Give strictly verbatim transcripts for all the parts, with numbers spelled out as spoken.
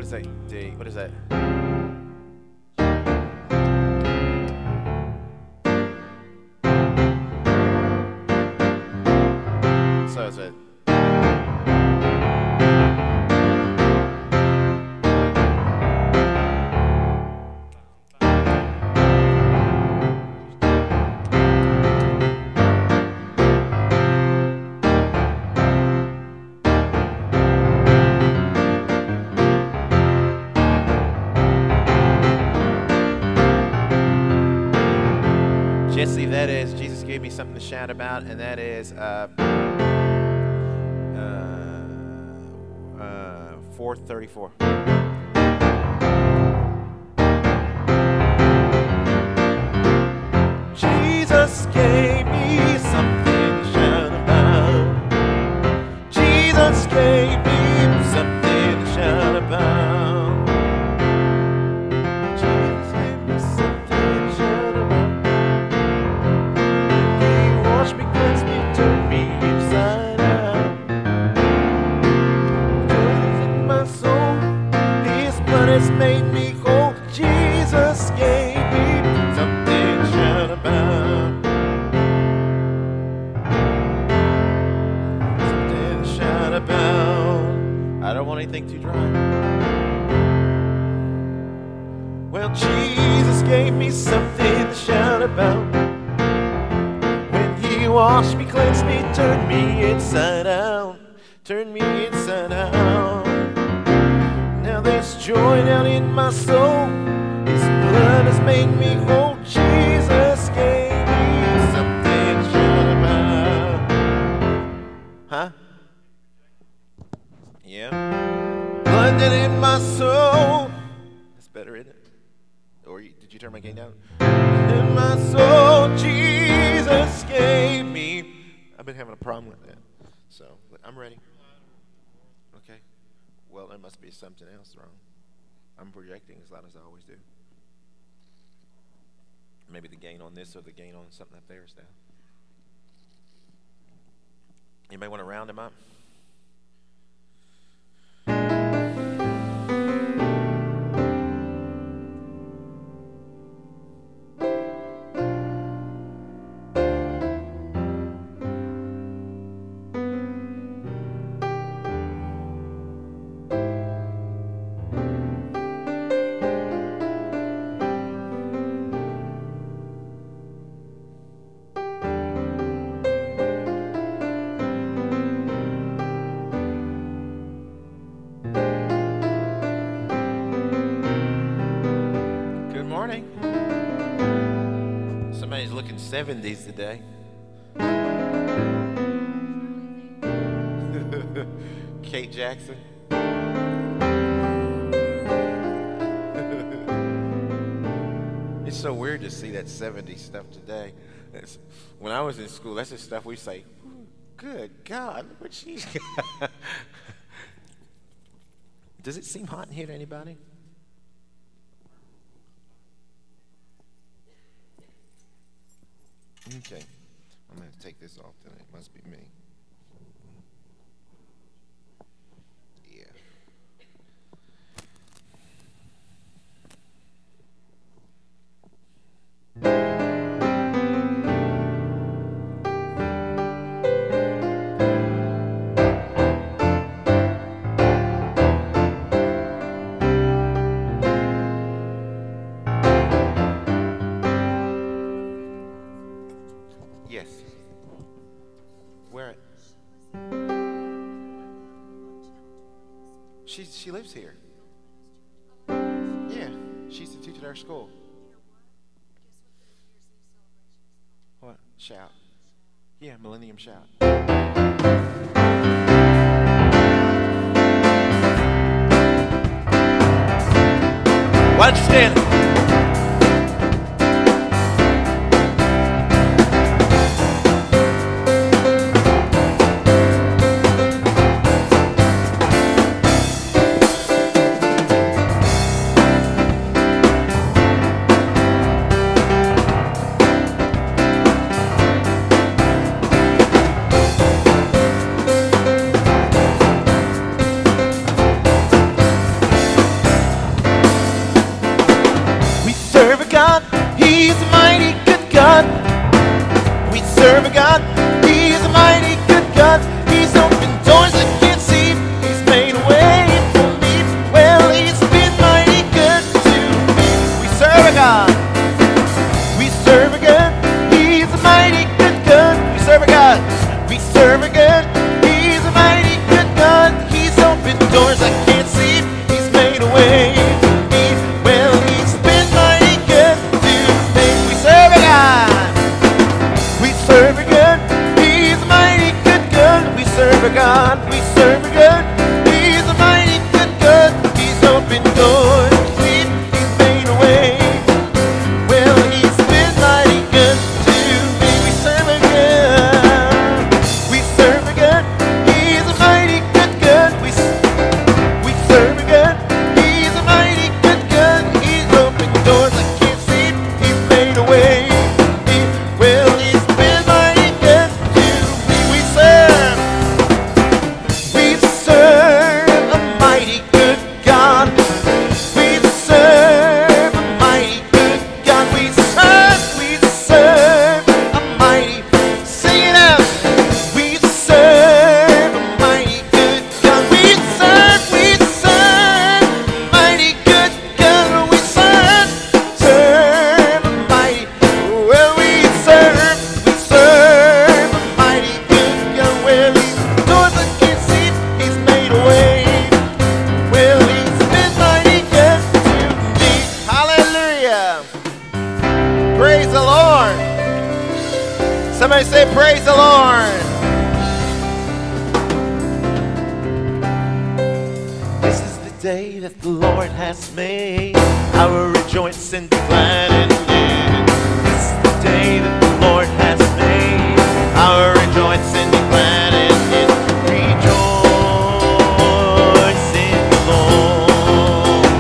is that? D. What is that? So is it? Jesse, that is, Jesus gave me something to shout about, and that is uh, uh, uh, four thirty-four. Jesus gave me something to shout about. Jesus gave me something to shout about. Has made me whole. Jesus gave me something to shout about. Something to shout about. I don't want anything too dry. Well, Jesus gave me something to shout about. When He washed me, cleansed me, turned me inside out. Turned me inside out. Now there's joy down in my soul. His blood has made me whole. Jesus gave me something to shout about. Huh? Yeah. Blood down in my soul. That's better, isn't it? Or you, did you turn my gain down? In my soul, Jesus gave me. I've been having a problem with that. So I'm ready. Okay. Well, there must be something else wrong. I'm projecting as loud as I always do. Maybe the gain on this or the gain on something up there is down. Anybody want to round them up? Somebody's looking seventies today. Kate Jackson. It's so weird to see that seventies stuff today. It's, when I was in school, that's the stuff we say, good God, look what she's got. Does it seem hot in here to anybody? Okay, I'm going to take this off tonight. It must be me. Yeah. Yes. Where? She she lives here. Yeah, she used to teach at our school. What? Shout. Yeah, Millennium Shout. Why don't you stand? serve a God. He's a mighty good God. He's opened doors I can't see. He's made a way for me. Well, he's been mighty good to me. We serve a God. We serve a God. He's a mighty good God. We serve a God. We serve a God. He's a mighty good God. He's opened doors I can't see. He's made a way for me. Well, he's been mighty good to me. We serve a God. We serve a God. He's a mighty good God. We serve a God. We serve a God. He's a mighty good God. He's opened doors. He's made a way. Well, he's been mighty good to me. We serve a God. We serve a God. He's a mighty good God. We we serve a God. He's a mighty good God. He's opened doors I can't see. He's made a way. He, well, he's been mighty good to me. We serve. We serve a mighty good God. We serve a mighty good God. We serve. We serve a mighty. Sing it out. We serve a mighty good God. We serve. We serve a mighty good God. We serve. Serve a mighty. Well, we serve. We serve a mighty good God. Well, he's doors I can't see. He's made a way. Well, he's been mighty good to me. Hallelujah. Praise the Lord. Somebody say, praise the Lord. This is the day that the Lord has made. I will rejoice and be glad in it. This is the day that the Lord has made. I will rejoice and be glad in it. Rejoice in the Lord.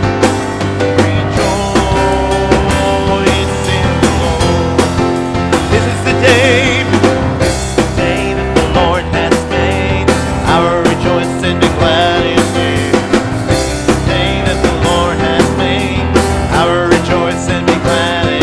Rejoice in the Lord. This is the day. This is the day that the Lord has made. I will rejoice and be glad in it. This is the day that the Lord has made. I will rejoice and be glad in it.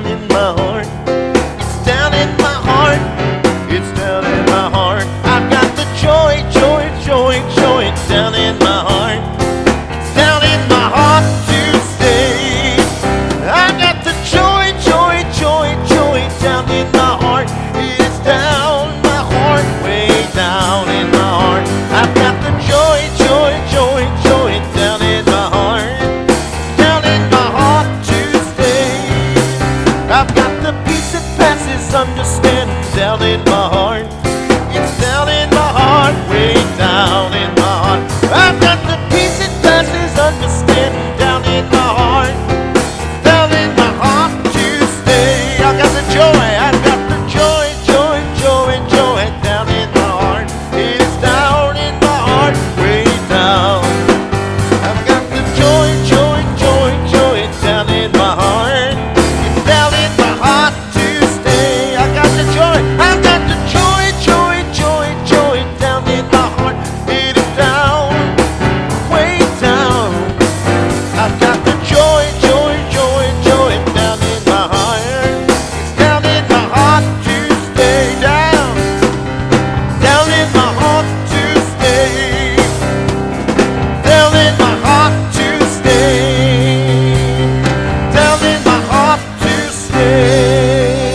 in my heart. It's down in my heart. It's down in my heart. I've got the joy, joy, joy, joy. It's down in my heart. It's down in my heart to stay. I've got the joy, joy, joy, joy. Down in my heart. It's down my heart, way down in my heart. I've got the joy, joy, joy, joy. Down in my heart. Down in my heart to stay. I've got the peace that passes understanding. Down in my heart. It's down in my heart, way down in my heart. I've got the peace that passes understanding. Down in my heart. Down in my heart to stay. I've got the joy. I've got the joy, joy, joy, joy. Down in my heart. It's down in my heart, way down. I've got the joy, joy, joy, joy. Down in my heart. It's down in my heart to stay. I got the joy. I've got the joy, joy, joy, joy. Down in my heart. It is down, way down. I've got the joy, joy, joy, joy. Down in my heart. It's down in my heart to stay. Down, down in my heart to stay. Down in my heart to stay. Down in my heart to stay.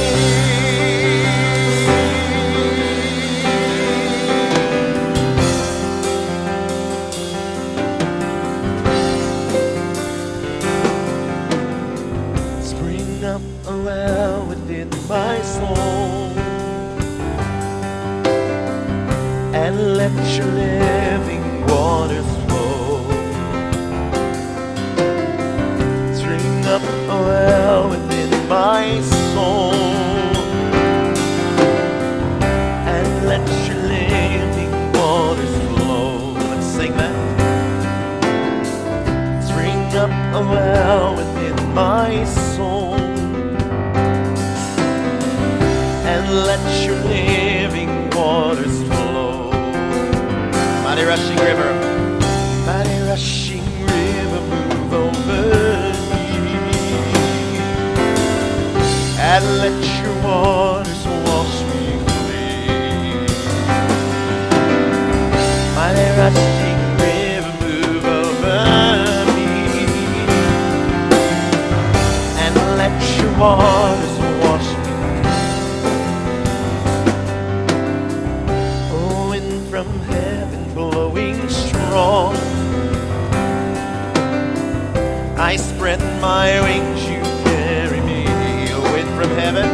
Spring up a well within my soul, and let your living waters flow. Spring up a well within my soul, and let your living waters flow. Let's sing that. Spring up a well within my soul, and let your living waters flow. Mighty rushing river, mighty rushing river, move over me, and let your waters wash me clean. Mighty rushing river, move over me, and let your waters wash me. Oh, wind from heaven blowing strong, I spread my wings, you carry me. Oh, wind from heaven.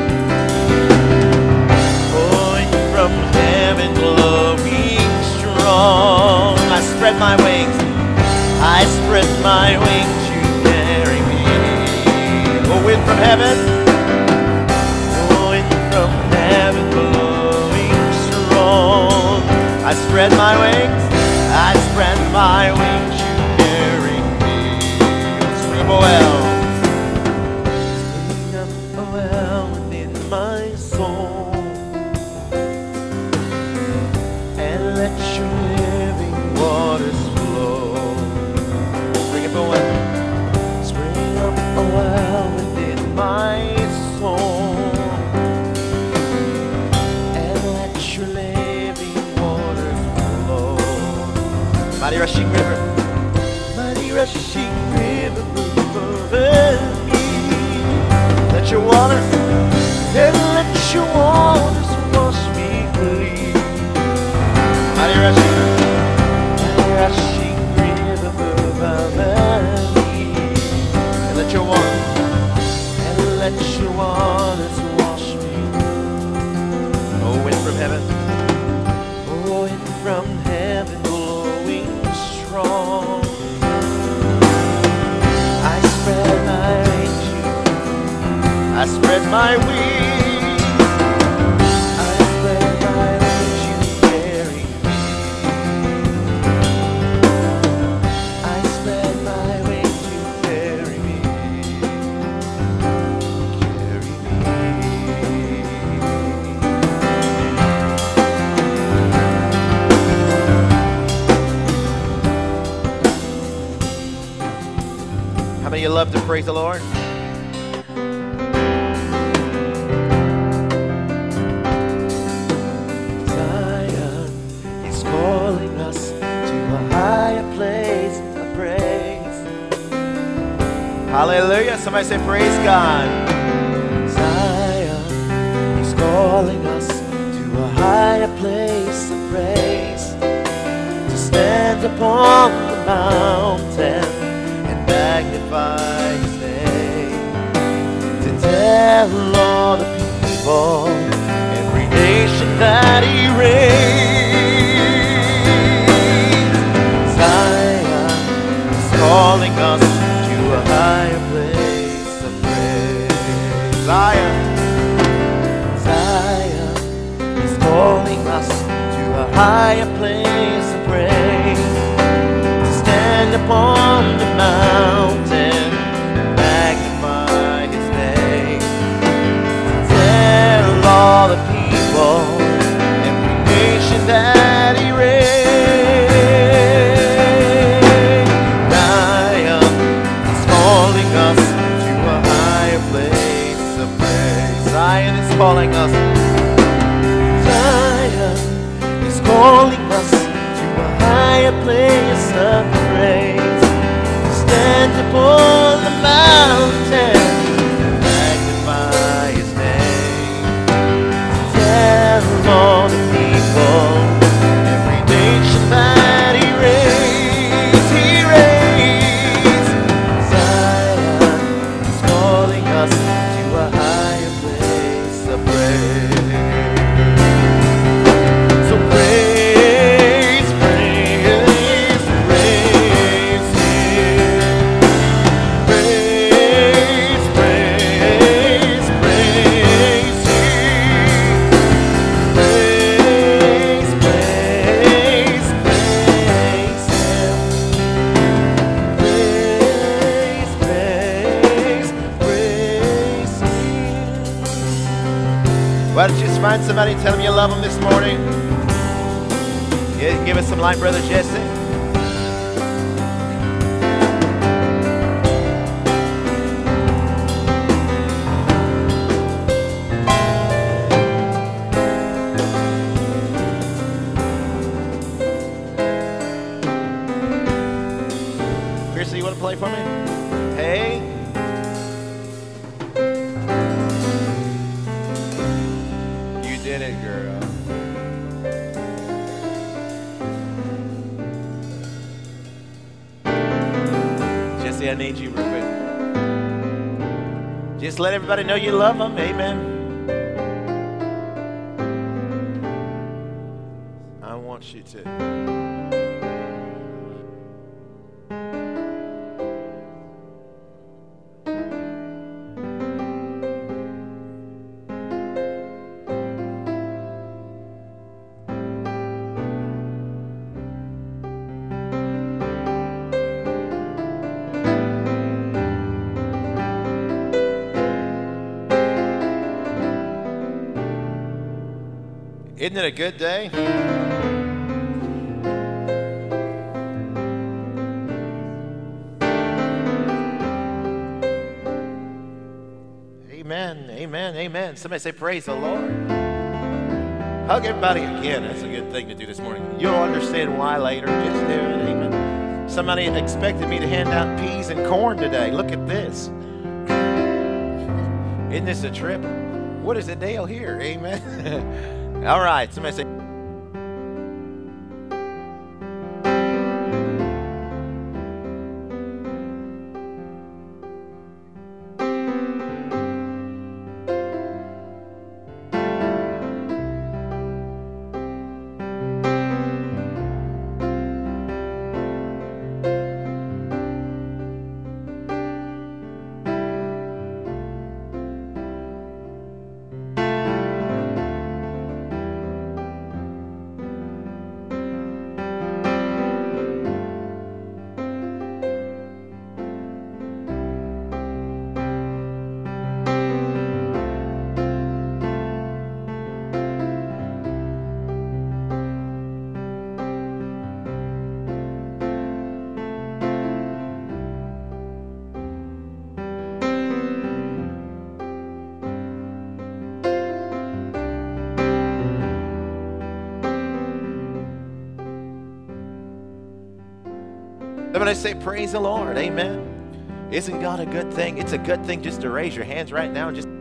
Oh, wind from heaven blowing strong, I spread my wings, I spread my wings, you carry me. Oh, wind from heaven. Oh, wind from heaven blowing strong, I spread my wings, I spread my wings, you carry me. Spring up a well. Spring up a well within my soul, and let your living waters flow. Spring up a well. Spring up a well within my soul, and let your living waters flow. Mighty rushing river, mighty rushing river, move over me. Let your waters, and let your waters wash me clean. Mighty rushing, mighty rushing river, move over me, and let your waters, and let your waters wash me. Oh, wind from heaven, oh, wind from heaven blowing strong, I spread my wings, you, I spread my wings, I spread my wings, you carry me. I spread my wings, you carry me. Carry me. How many of you love to praise the Lord? Hallelujah. Somebody say, praise God. Zion, he's calling us to a higher place of praise, to stand upon the mountain and magnify his name, to tell all the people, every nation that he reigns. Zion is calling us to a higher place of praise. Zion, Zion is calling us to a higher place of praise, to stand upon the mountain and magnify his name, to tell all the people, every nation that he reigns. Zion is calling us to a higher place of praise. Zion is calling us. Zion is calling us to a higher place of praise, to stand upon the mountain and magnify his name, to tell all the people, every nation that he reigns, he reigns. Zion is calling us to a higher place of praise. So praise, praise, praise him. Praise, praise, praise him. Praise, praise, praise him. Praise, praise, praise him. Why don't you just find somebody and tell them you love them this morning? Yeah, give us some light, Brother Jesse. Piercy, you want to play for me? Hey. You did it, girl. Jesse, I need you real quick. Just let everybody know you love them. Amen. I want you to. Isn't it a good day? Amen, amen, amen. Somebody say, praise the Lord. Hug everybody again. That's a good thing to do this morning. You'll understand why later. Just do it, amen. Somebody expected me to hand out peas and corn today. Look at this. Isn't this a trip? What is the deal here? Amen. All right, somebody say. Then when I say praise the Lord, amen. Isn't God a good thing? It's a good thing just to raise your hands right now and just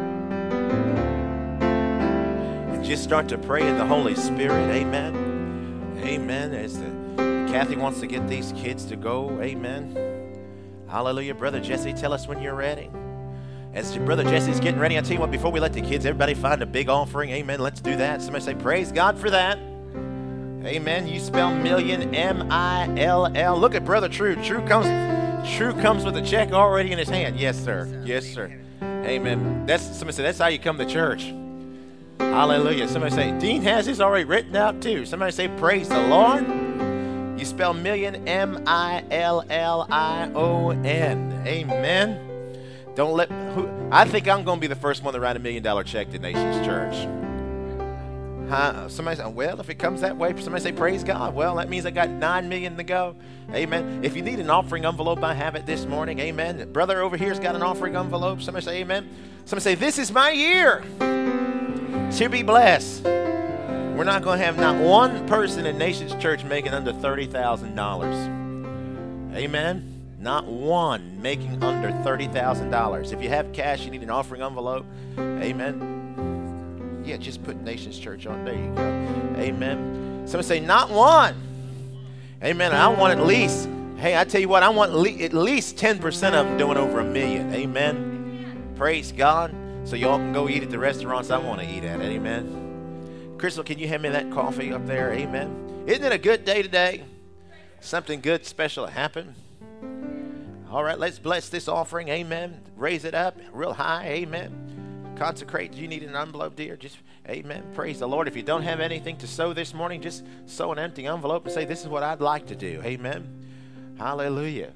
and just start to pray in the Holy Spirit. Amen. Amen. As the Kathy wants to get these kids to go. Amen. Hallelujah. Brother Jesse, tell us when you're ready. As Brother Jesse's getting ready, I'll tell you what, before we let the kids, everybody find a big offering. Amen. Let's do that. Somebody say, praise God for that. Amen. You spell million, M I L L. Look at Brother True. True comes, True comes with a check already in his hand. Yes, sir. Yes, sir. Amen. That's somebody say, that's how you come to church. Hallelujah. Somebody say, Dean has his already written out too. Somebody say, praise the Lord. You spell million, M I L L I O N. Amen. Don't let, who, I think I'm going to be the first one to write a million dollar check to Nations Church. Huh? Somebody say, well, if it comes that way, somebody say, praise God. Well, that means I got nine million to go. Amen. If you need an offering envelope, I have it this morning. Amen. Brother over here's got an offering envelope. Somebody say, amen. Somebody say, this is my year to be blessed. We're not going to have not one person in Nations Church making under thirty thousand dollars. Amen. Not one making under thirty thousand dollars. If you have cash, you need an offering envelope. Amen. Yeah, just put Nations Church on. There you go. Amen. Somebody say, not one. Amen. I want at least, hey, I tell you what, I want le- at least ten percent of them doing over a million. Amen. Praise God. So y'all can go eat at the restaurants I want to eat at. Amen. Crystal, can you hand me that coffee up there? Amen. Isn't it a good day today? Something good, special happened. All right, let's bless this offering. Amen. Raise it up real high. Amen. Consecrate. Do you need an envelope, dear? Just, amen. Praise the Lord. If you don't have anything to sow this morning, just sow an empty envelope and say, this is what I'd like to do. Amen. Hallelujah.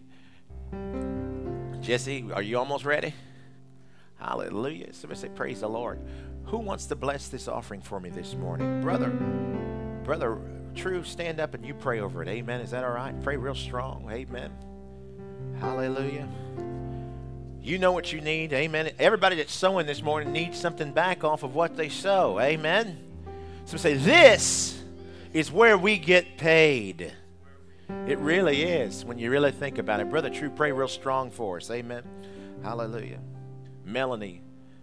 Jesse, are you almost ready? Hallelujah. Somebody say, praise the Lord. Who wants to bless this offering for me this morning? Brother, Brother True, stand up and you pray over it. Amen. Is that all right? Pray real strong. Amen. Hallelujah. You know what you need. Amen. Everybody that's sowing this morning needs something back off of what they sow. Amen. So say, this is where we get paid. It really is when you really think about it. Brother True, pray real strong for us. Amen. Hallelujah. Melanie.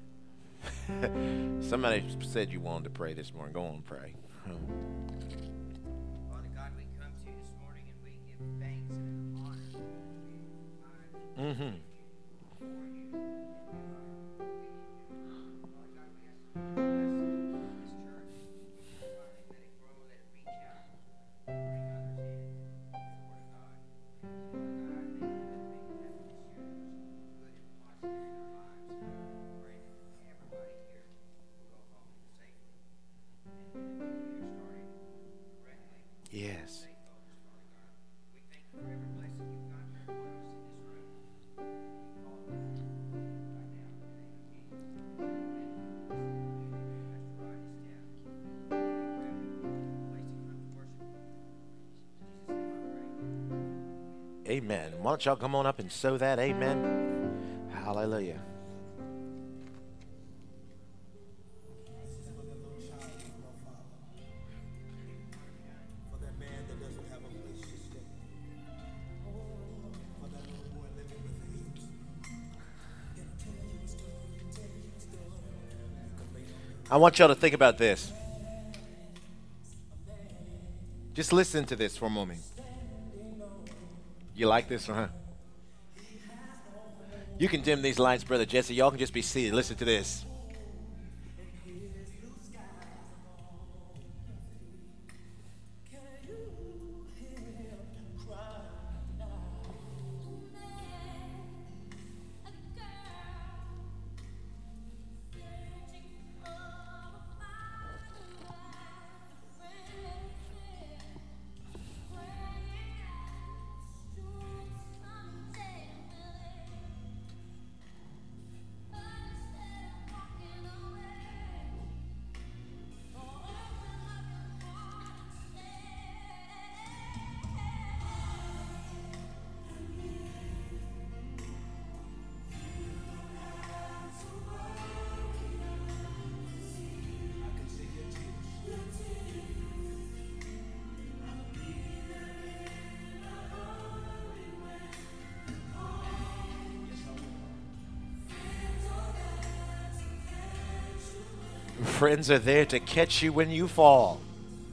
Somebody said you wanted to pray this morning. Go on and pray. Father God, we come to you this morning and we give thanks and honor. Mm-hmm. Yes. Amen. Why don't y'all come on up and sow that? Amen. Hallelujah. I want y'all to think about this. Just listen to this for a moment. You like this, huh? You can dim these lights, Brother Jesse. Y'all can just be seated. Listen to this. Friends are there to catch you when you fall.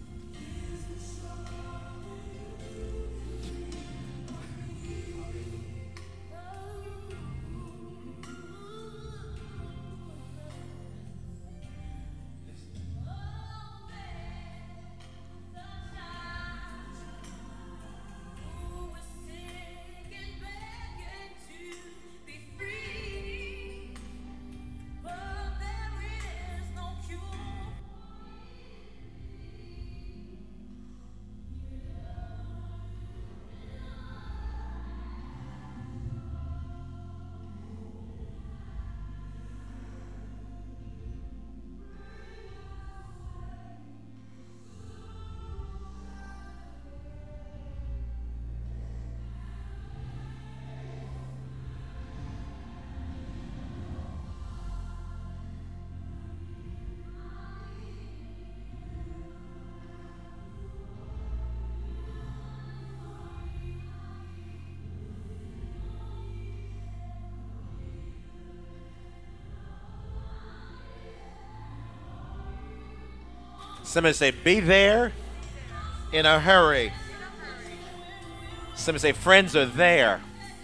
Somebody say, be there in a hurry. Somebody say, friends are there.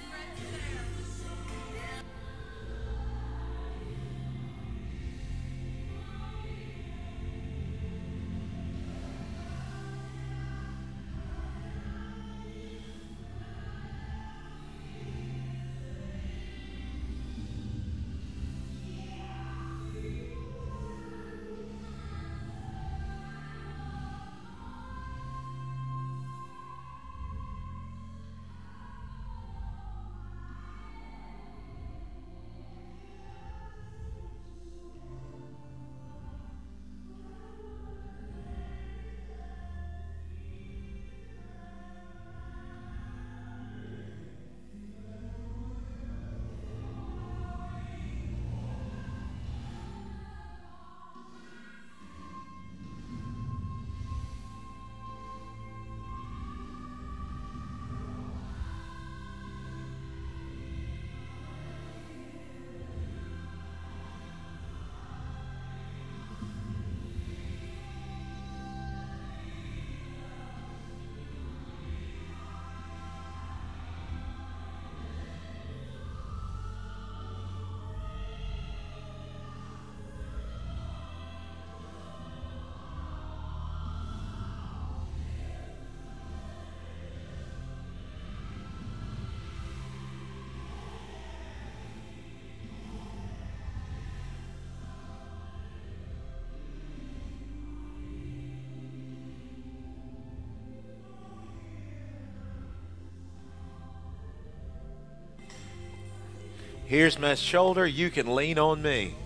Here's my shoulder. You can lean on me.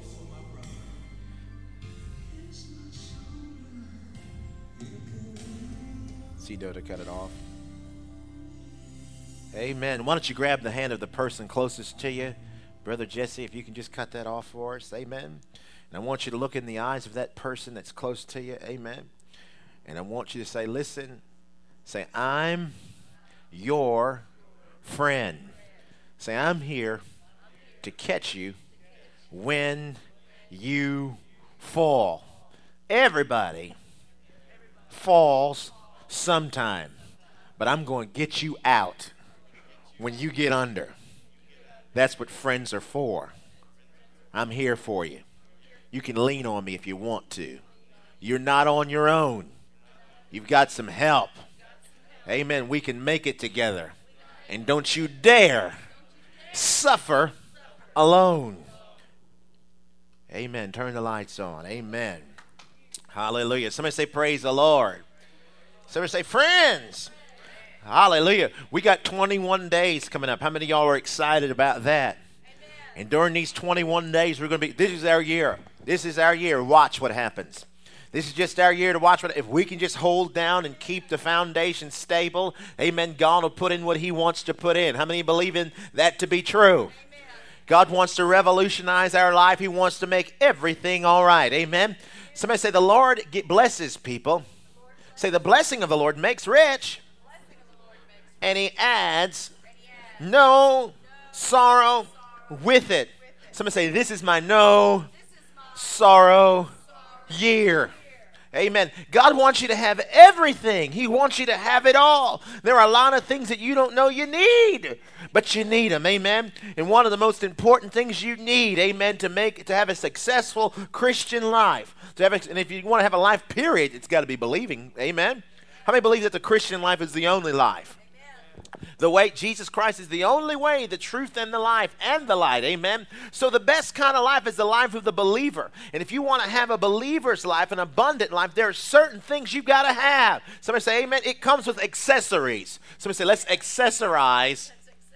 See, to cut it off. Amen. Why don't you grab the hand of the person closest to you? Brother Jesse, if you can just cut that off for us. Amen. And I want you to look in the eyes of that person that's close to you. Amen. And I want you to say, listen. Say, I'm your friend. Say, I'm here to catch you when you fall. Everybody falls sometime, but I'm going to get you out when you get under. That's what friends are for. I'm here for you. You can lean on me if you want to. You're not on your own. You've got some help. Amen. We can make it together. And don't you dare suffer alone. Amen. Turn the lights on. Amen. Hallelujah. Somebody say, praise the Lord. Somebody say, friends. Hallelujah. We got twenty-one days coming up. How many of y'all are excited about that? Amen. And during these twenty-one days, we're going to be, this is our year. This is our year. Watch what happens. This is just our year to watch what, if we can just hold down and keep the foundation stable, amen, God will put in what he wants to put in. How many believe in that to be true? Amen. God wants to revolutionize our life. He wants to make everything all right. Amen. Somebody say, the Lord blesses people. Say, the blessing of the Lord makes rich, and he adds no sorrow with it. Somebody say, this is my no sorrow year. Amen. God wants you to have everything. He wants you to have it all. There are a lot of things that you don't know you need, but you need them. Amen. And one of the most important things you need, amen, to make to have a successful Christian life, to have a, and if you want to have a life period, it's got to be believing. Amen. How many believe that the Christian life is the only life? The way, Jesus Christ is the only way, the truth, and the life, and the light. Amen. So the best kind of life is the life of the believer. And if you want to have a believer's life, an abundant life, there are certain things you've got to have. Somebody say amen. It comes with accessories. Somebody say, let's accessorize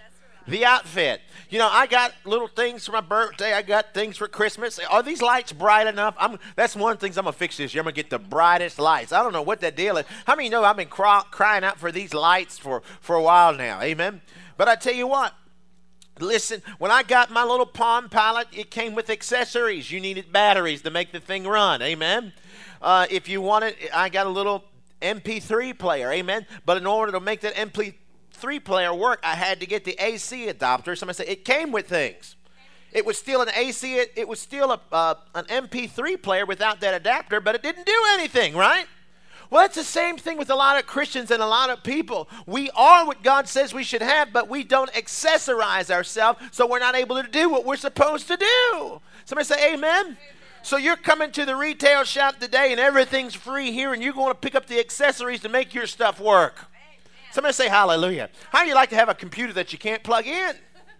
the outfit. You know, I got little things for my birthday. I got things for Christmas. Are these lights bright enough? I'm, that's one of the things I'm going to fix this year. I'm going to get the brightest lights. I don't know what that deal is. How many know I've been cry, crying out for these lights for, for a while now? Amen. But I tell you what. Listen, when I got my little Palm Pilot, it came with accessories. You needed batteries to make the thing run. Amen. Uh, if you wanted, I got a little M P three player. Amen. But in order to make that M P three player work, I had to get the A C adapter. Somebody said it came with things. It was still an A C. It, it was still a, uh, an M P three player without that adapter, but it didn't do anything, right? Well, it's the same thing with a lot of Christians and a lot of people. We are what God says we should have, but we don't accessorize ourselves, so we're not able to do what we're supposed to do. Somebody say amen. Amen. So you're coming to the retail shop today and everything's free here, and you're going to pick up the accessories to make your stuff work. Somebody say hallelujah. How do you like to have a computer that you can't plug in?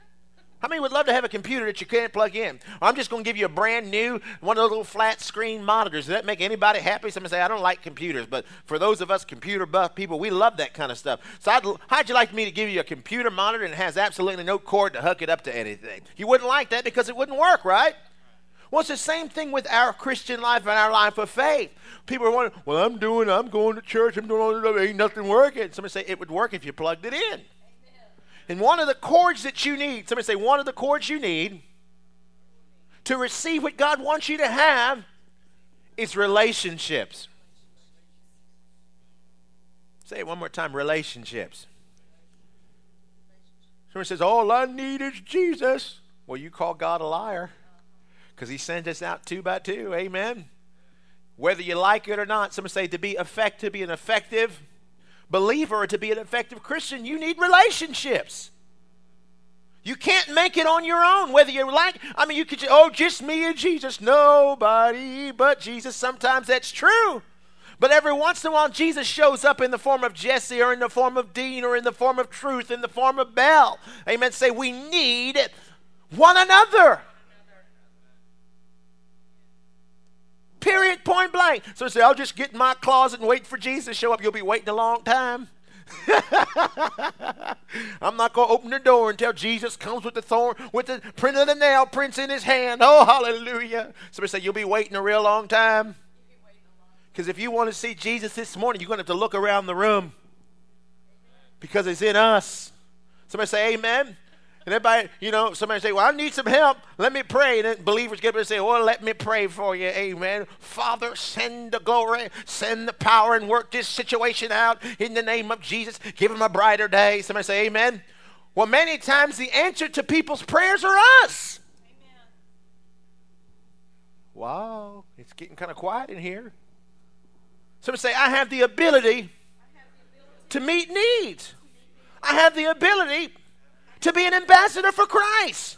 How many would love to have a computer that you can't plug in? I'm just going to give you a brand new, one of those little flat screen monitors. Does that make anybody happy? Somebody say, I don't like computers, but for those of us computer buff people, we love that kind of stuff. So I'd, how'd you like me to give you a computer monitor and it has absolutely no cord to hook it up to anything? You wouldn't like that because it wouldn't work, right? Well, it's the same thing with our Christian life and our life of faith. People are wondering, well, I'm doing, I'm going to church, I'm doing all this stuff, ain't nothing working. Somebody say, it would work if you plugged it in. Amen. And one of the cords that you need, somebody say, one of the cords you need to receive what God wants you to have is relationships. Say it one more time, relationships. Somebody says, all I need is Jesus. Well, you call God a liar. Because he sends us out two by two. Amen. Whether you like it or not, some say to be effective, to be an effective believer or to be an effective Christian, you need relationships. You can't make it on your own. Whether you like, I mean, you could, oh, just me and Jesus. Nobody but Jesus. Sometimes that's true. But every once in a while, Jesus shows up in the form of Jesse or in the form of Dean or in the form of Truth, in the form of Bell. Amen. Say we need one another. Period, point blank. So say, I'll just get in my closet and wait for Jesus to show up. You'll be waiting a long time. I'm not going to open the door until Jesus comes with the thorn, with the print of the nail prints in his hand. Oh, hallelujah. Somebody say, you'll be waiting a real long time. Because if you want to see Jesus this morning, you're going to have to look around the room. Because it's in us. Somebody say amen. And everybody, you know, somebody say, well, I need some help. Let me pray. And then believers get up and say, well, let me pray for you. Amen. Father, send the glory, send the power and work this situation out in the name of Jesus. Give them a brighter day. Somebody say amen. Well, many times the answer to people's prayers are us. Amen. Wow. It's getting kind of quiet in here. Somebody say, I have the ability to meet needs. I have the ability to be an ambassador for Christ.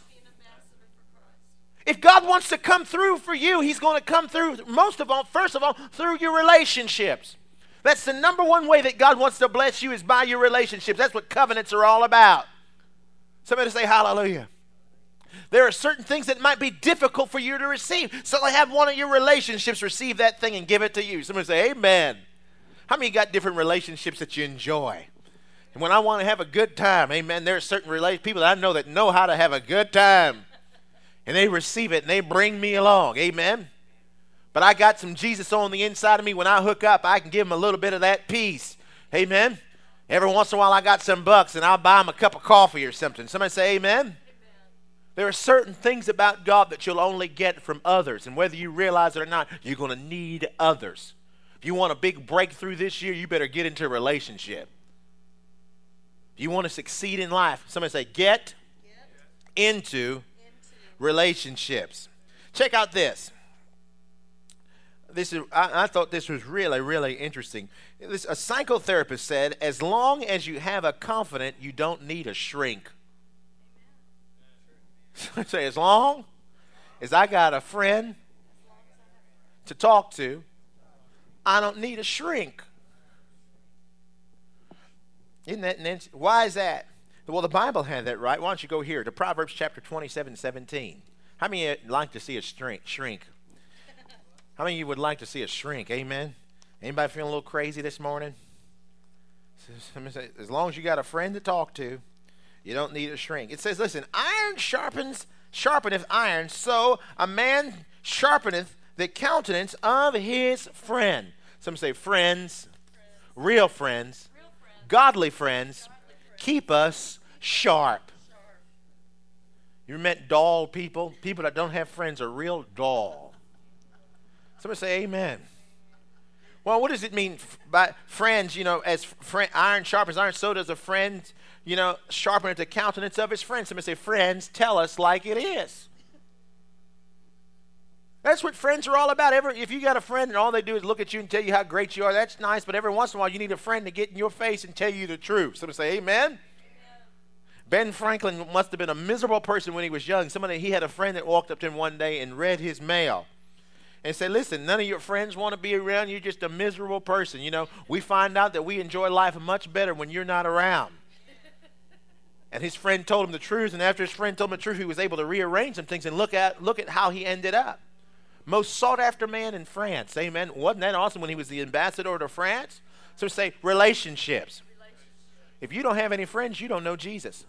If God wants to come through for you, he's going to come through, most of all, first of all, through your relationships. That's the number one way that God wants to bless you is by your relationships. That's what covenants are all about. Somebody say hallelujah. There are certain things that might be difficult for you to receive. So have one of your relationships receive that thing and give it to you. Somebody say amen. How many got different relationships that you enjoy? And when I want to have a good time, amen, there are certain rela- people that I know that know how to have a good time. And they receive it and they bring me along, amen. But I got some Jesus on the inside of me. When I hook up, I can give them a little bit of that peace, amen. Every once in a while, I got some bucks and I'll buy them a cup of coffee or something. Somebody say amen. Amen. There are certain things about God that you'll only get from others. And whether you realize it or not, you're going to need others. If you want a big breakthrough this year, you better get into a relationship. If you want to succeed in life, somebody say, get, get into, into relationships. Check out this. This is, I, I thought this was really, really interesting. This, a psychotherapist said, as long as you have a confidant, you don't need a shrink. I say, as long as I got a friend to talk to, I don't need a shrink. Isn't that Nancy? Why is that? Well, the Bible had that right. Why don't you go here to Proverbs chapter twenty-seven, seventeen. How many of you like to see a shrink? shrink? How many of you would like to see a shrink? Amen? Anybody feeling a little crazy this morning? As long as you got a friend to talk to, you don't need a shrink. It says, listen, iron sharpens, sharpeneth iron, so a man sharpeneth the countenance of his friend. Some say friends, real friends, Real friends. godly friends, Godly friends. keep us sharp. Sharp. You met dull people? People that don't have friends are real dull. Somebody say amen. Well, what does it mean by friends? You know, as friend, iron sharpens iron, so does a friend, you know, sharpen the countenance of his friend. Somebody say, friends, tell us like it is. That's what friends are all about. Every, if you got a friend and all they do is look at you and tell you how great you are, that's nice. But every once in a while, you need a friend to get in your face and tell you the truth. Somebody say, amen. Amen. Ben Franklin must have been a miserable person when he was young. Somebody, he had a friend that walked up to him one day and read his mail and said, listen, none of your friends want to be around. You're just a miserable person. You know, we find out that we enjoy life much better when you're not around. And his friend told him the truth, and after his friend told him the truth, he was able to rearrange some things and look at look at how he ended up. Most sought-after man in France. Amen. Wasn't that awesome when he was the ambassador to France? So say relationships. If you don't have any friends, you don't know Jesus.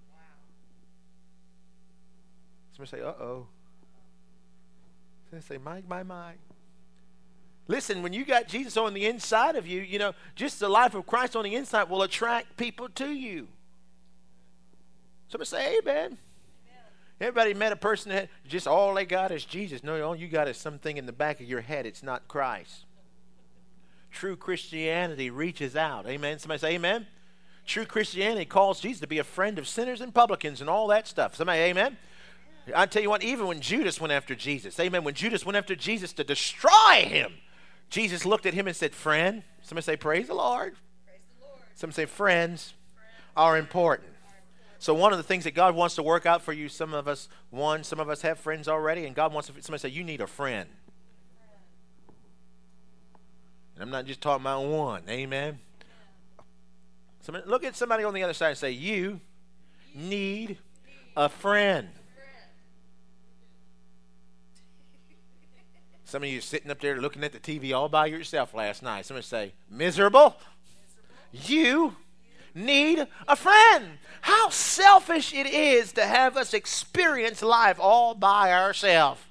Somebody say, uh-oh. Somebody say, my, my, my. Listen, when you got Jesus on the inside of you, you know, just the life of Christ on the inside will attract people to you. Somebody say, amen. Everybody met a person that just all they got is Jesus. No, all you got is something in the back of your head. It's not Christ. True Christianity reaches out. Amen. Somebody say amen. True Christianity calls Jesus to be a friend of sinners and publicans and all that stuff. Somebody amen. I tell you what, even when Judas went after Jesus, amen, when Judas went after Jesus to destroy him, Jesus looked at him and said, friend. Somebody say, praise the Lord. Praise the Lord. Somebody say, friends are important. So one of the things that God wants to work out for you, some of us, one, some of us have friends already, and God wants to, somebody say, you need a friend. And I'm not just talking about one, amen? Somebody, look at somebody on the other side and say, you need a friend. Some of you sitting up there looking at the T V all by yourself last night. Somebody say, miserable? You need a friend. How selfish it is to have us experience life all by ourselves.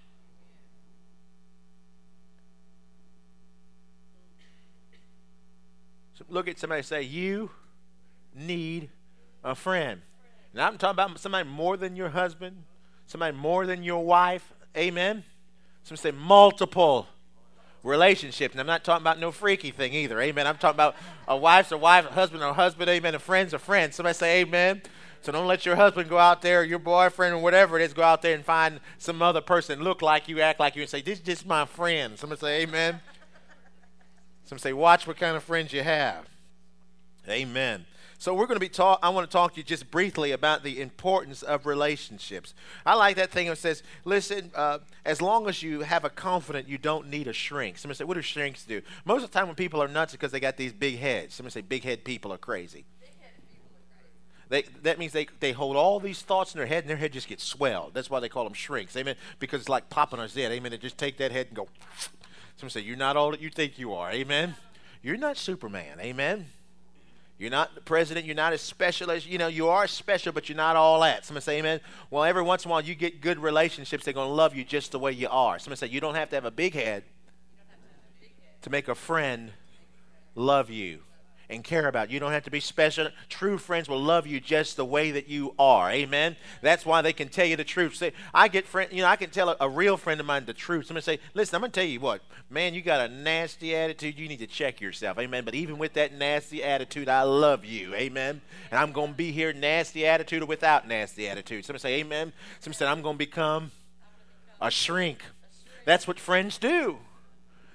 So look at somebody and say, you need a friend. And I'm talking about somebody more than your husband, somebody more than your wife. Amen. Somebody say multiple relationships. And I'm not talking about no freaky thing either. Amen. I'm talking about a wife's a wife, a husband or a husband. Amen. A friend's a friend. Somebody say amen. So don't let your husband go out there, or your boyfriend, or whatever it is, go out there and find some other person, look like you, act like you, and say, this is just my friend. Somebody say amen. Somebody say, watch what kind of friends you have. Amen. So we're going to be talk. I want to talk to you just briefly about the importance of relationships. I like that thing that says, listen, uh, as long as you have a confidant, you don't need a shrink. Somebody say, what do shrinks do? Most of the time when people are nuts, it's because they got these big heads. Somebody say, big head people are crazy. They, that means they, they hold all these thoughts in their head, and their head just gets swelled. That's why they call them shrinks. Amen. Because it's like popping a zit. Amen. They just take that head and go. Somebody say, you're not all that you think you are. Amen. You're not Superman. Amen. You're not the president. You're not as special as, you know, you are special, but you're not all that. Somebody say amen. Well, every once in a while you get good relationships. They're going to love you just the way you are. Somebody say you don't have to have a big head to make a friend love you and care about you. You don't have to be special. True friends will love you just the way that you are. Amen. That's why they can tell you the truth. Say, I get friend, you know, I can tell a, a real friend of mine the truth. Somebody say, listen, I'm going to tell you what, man, you got a nasty attitude. You need to check yourself. Amen. But even with that nasty attitude, I love you. Amen. And I'm going to be here nasty attitude or without nasty attitude. Somebody say amen. Somebody say, I'm going to become a shrink. That's what friends do.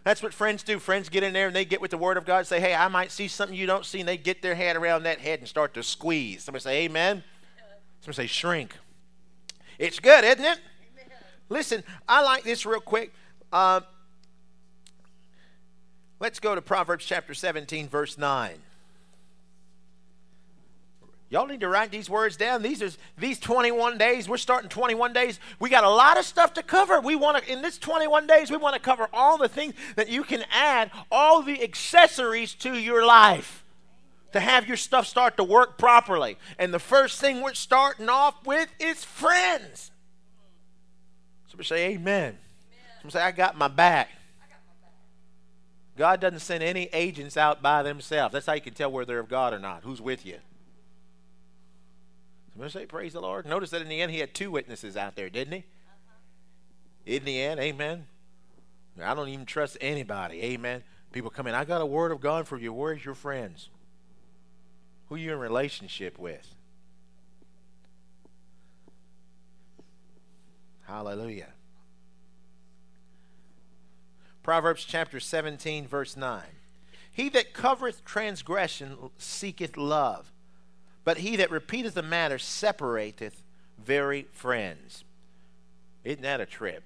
That's what friends do. Friends get in there and they get with the Word of God and say, hey, I might see something you don't see. And they get their hand around that head and start to squeeze. Somebody say amen. Somebody say shrink. It's good, isn't it? Amen. Listen, I like this real quick. Uh, let's go to Proverbs chapter seventeen, verse nine. Y'all need to write these words down. These are these twenty-one days. We're starting twenty-one days. We got a lot of stuff to cover. We want to, in this twenty-one days, we want to cover all the things that you can add, all the accessories to your life to have your stuff start to work properly. And the first thing we're starting off with is friends. Somebody say amen. Amen. Somebody say, I got my back. I got my back. God doesn't send any agents out by themselves. That's how you can tell whether they're of God or not. Who's with you? Somebody say, praise the Lord. Notice that in the end, he had two witnesses out there, didn't he? Uh-huh. In the end, amen. I don't even trust anybody, amen. People come in, I got a word of God for you. Where's your friends? Who are you in relationship with? Hallelujah. Proverbs chapter seventeen, verse nine. He that covereth transgression seeketh love, but he that repeateth a matter separateth very friends. Isn't that a trip?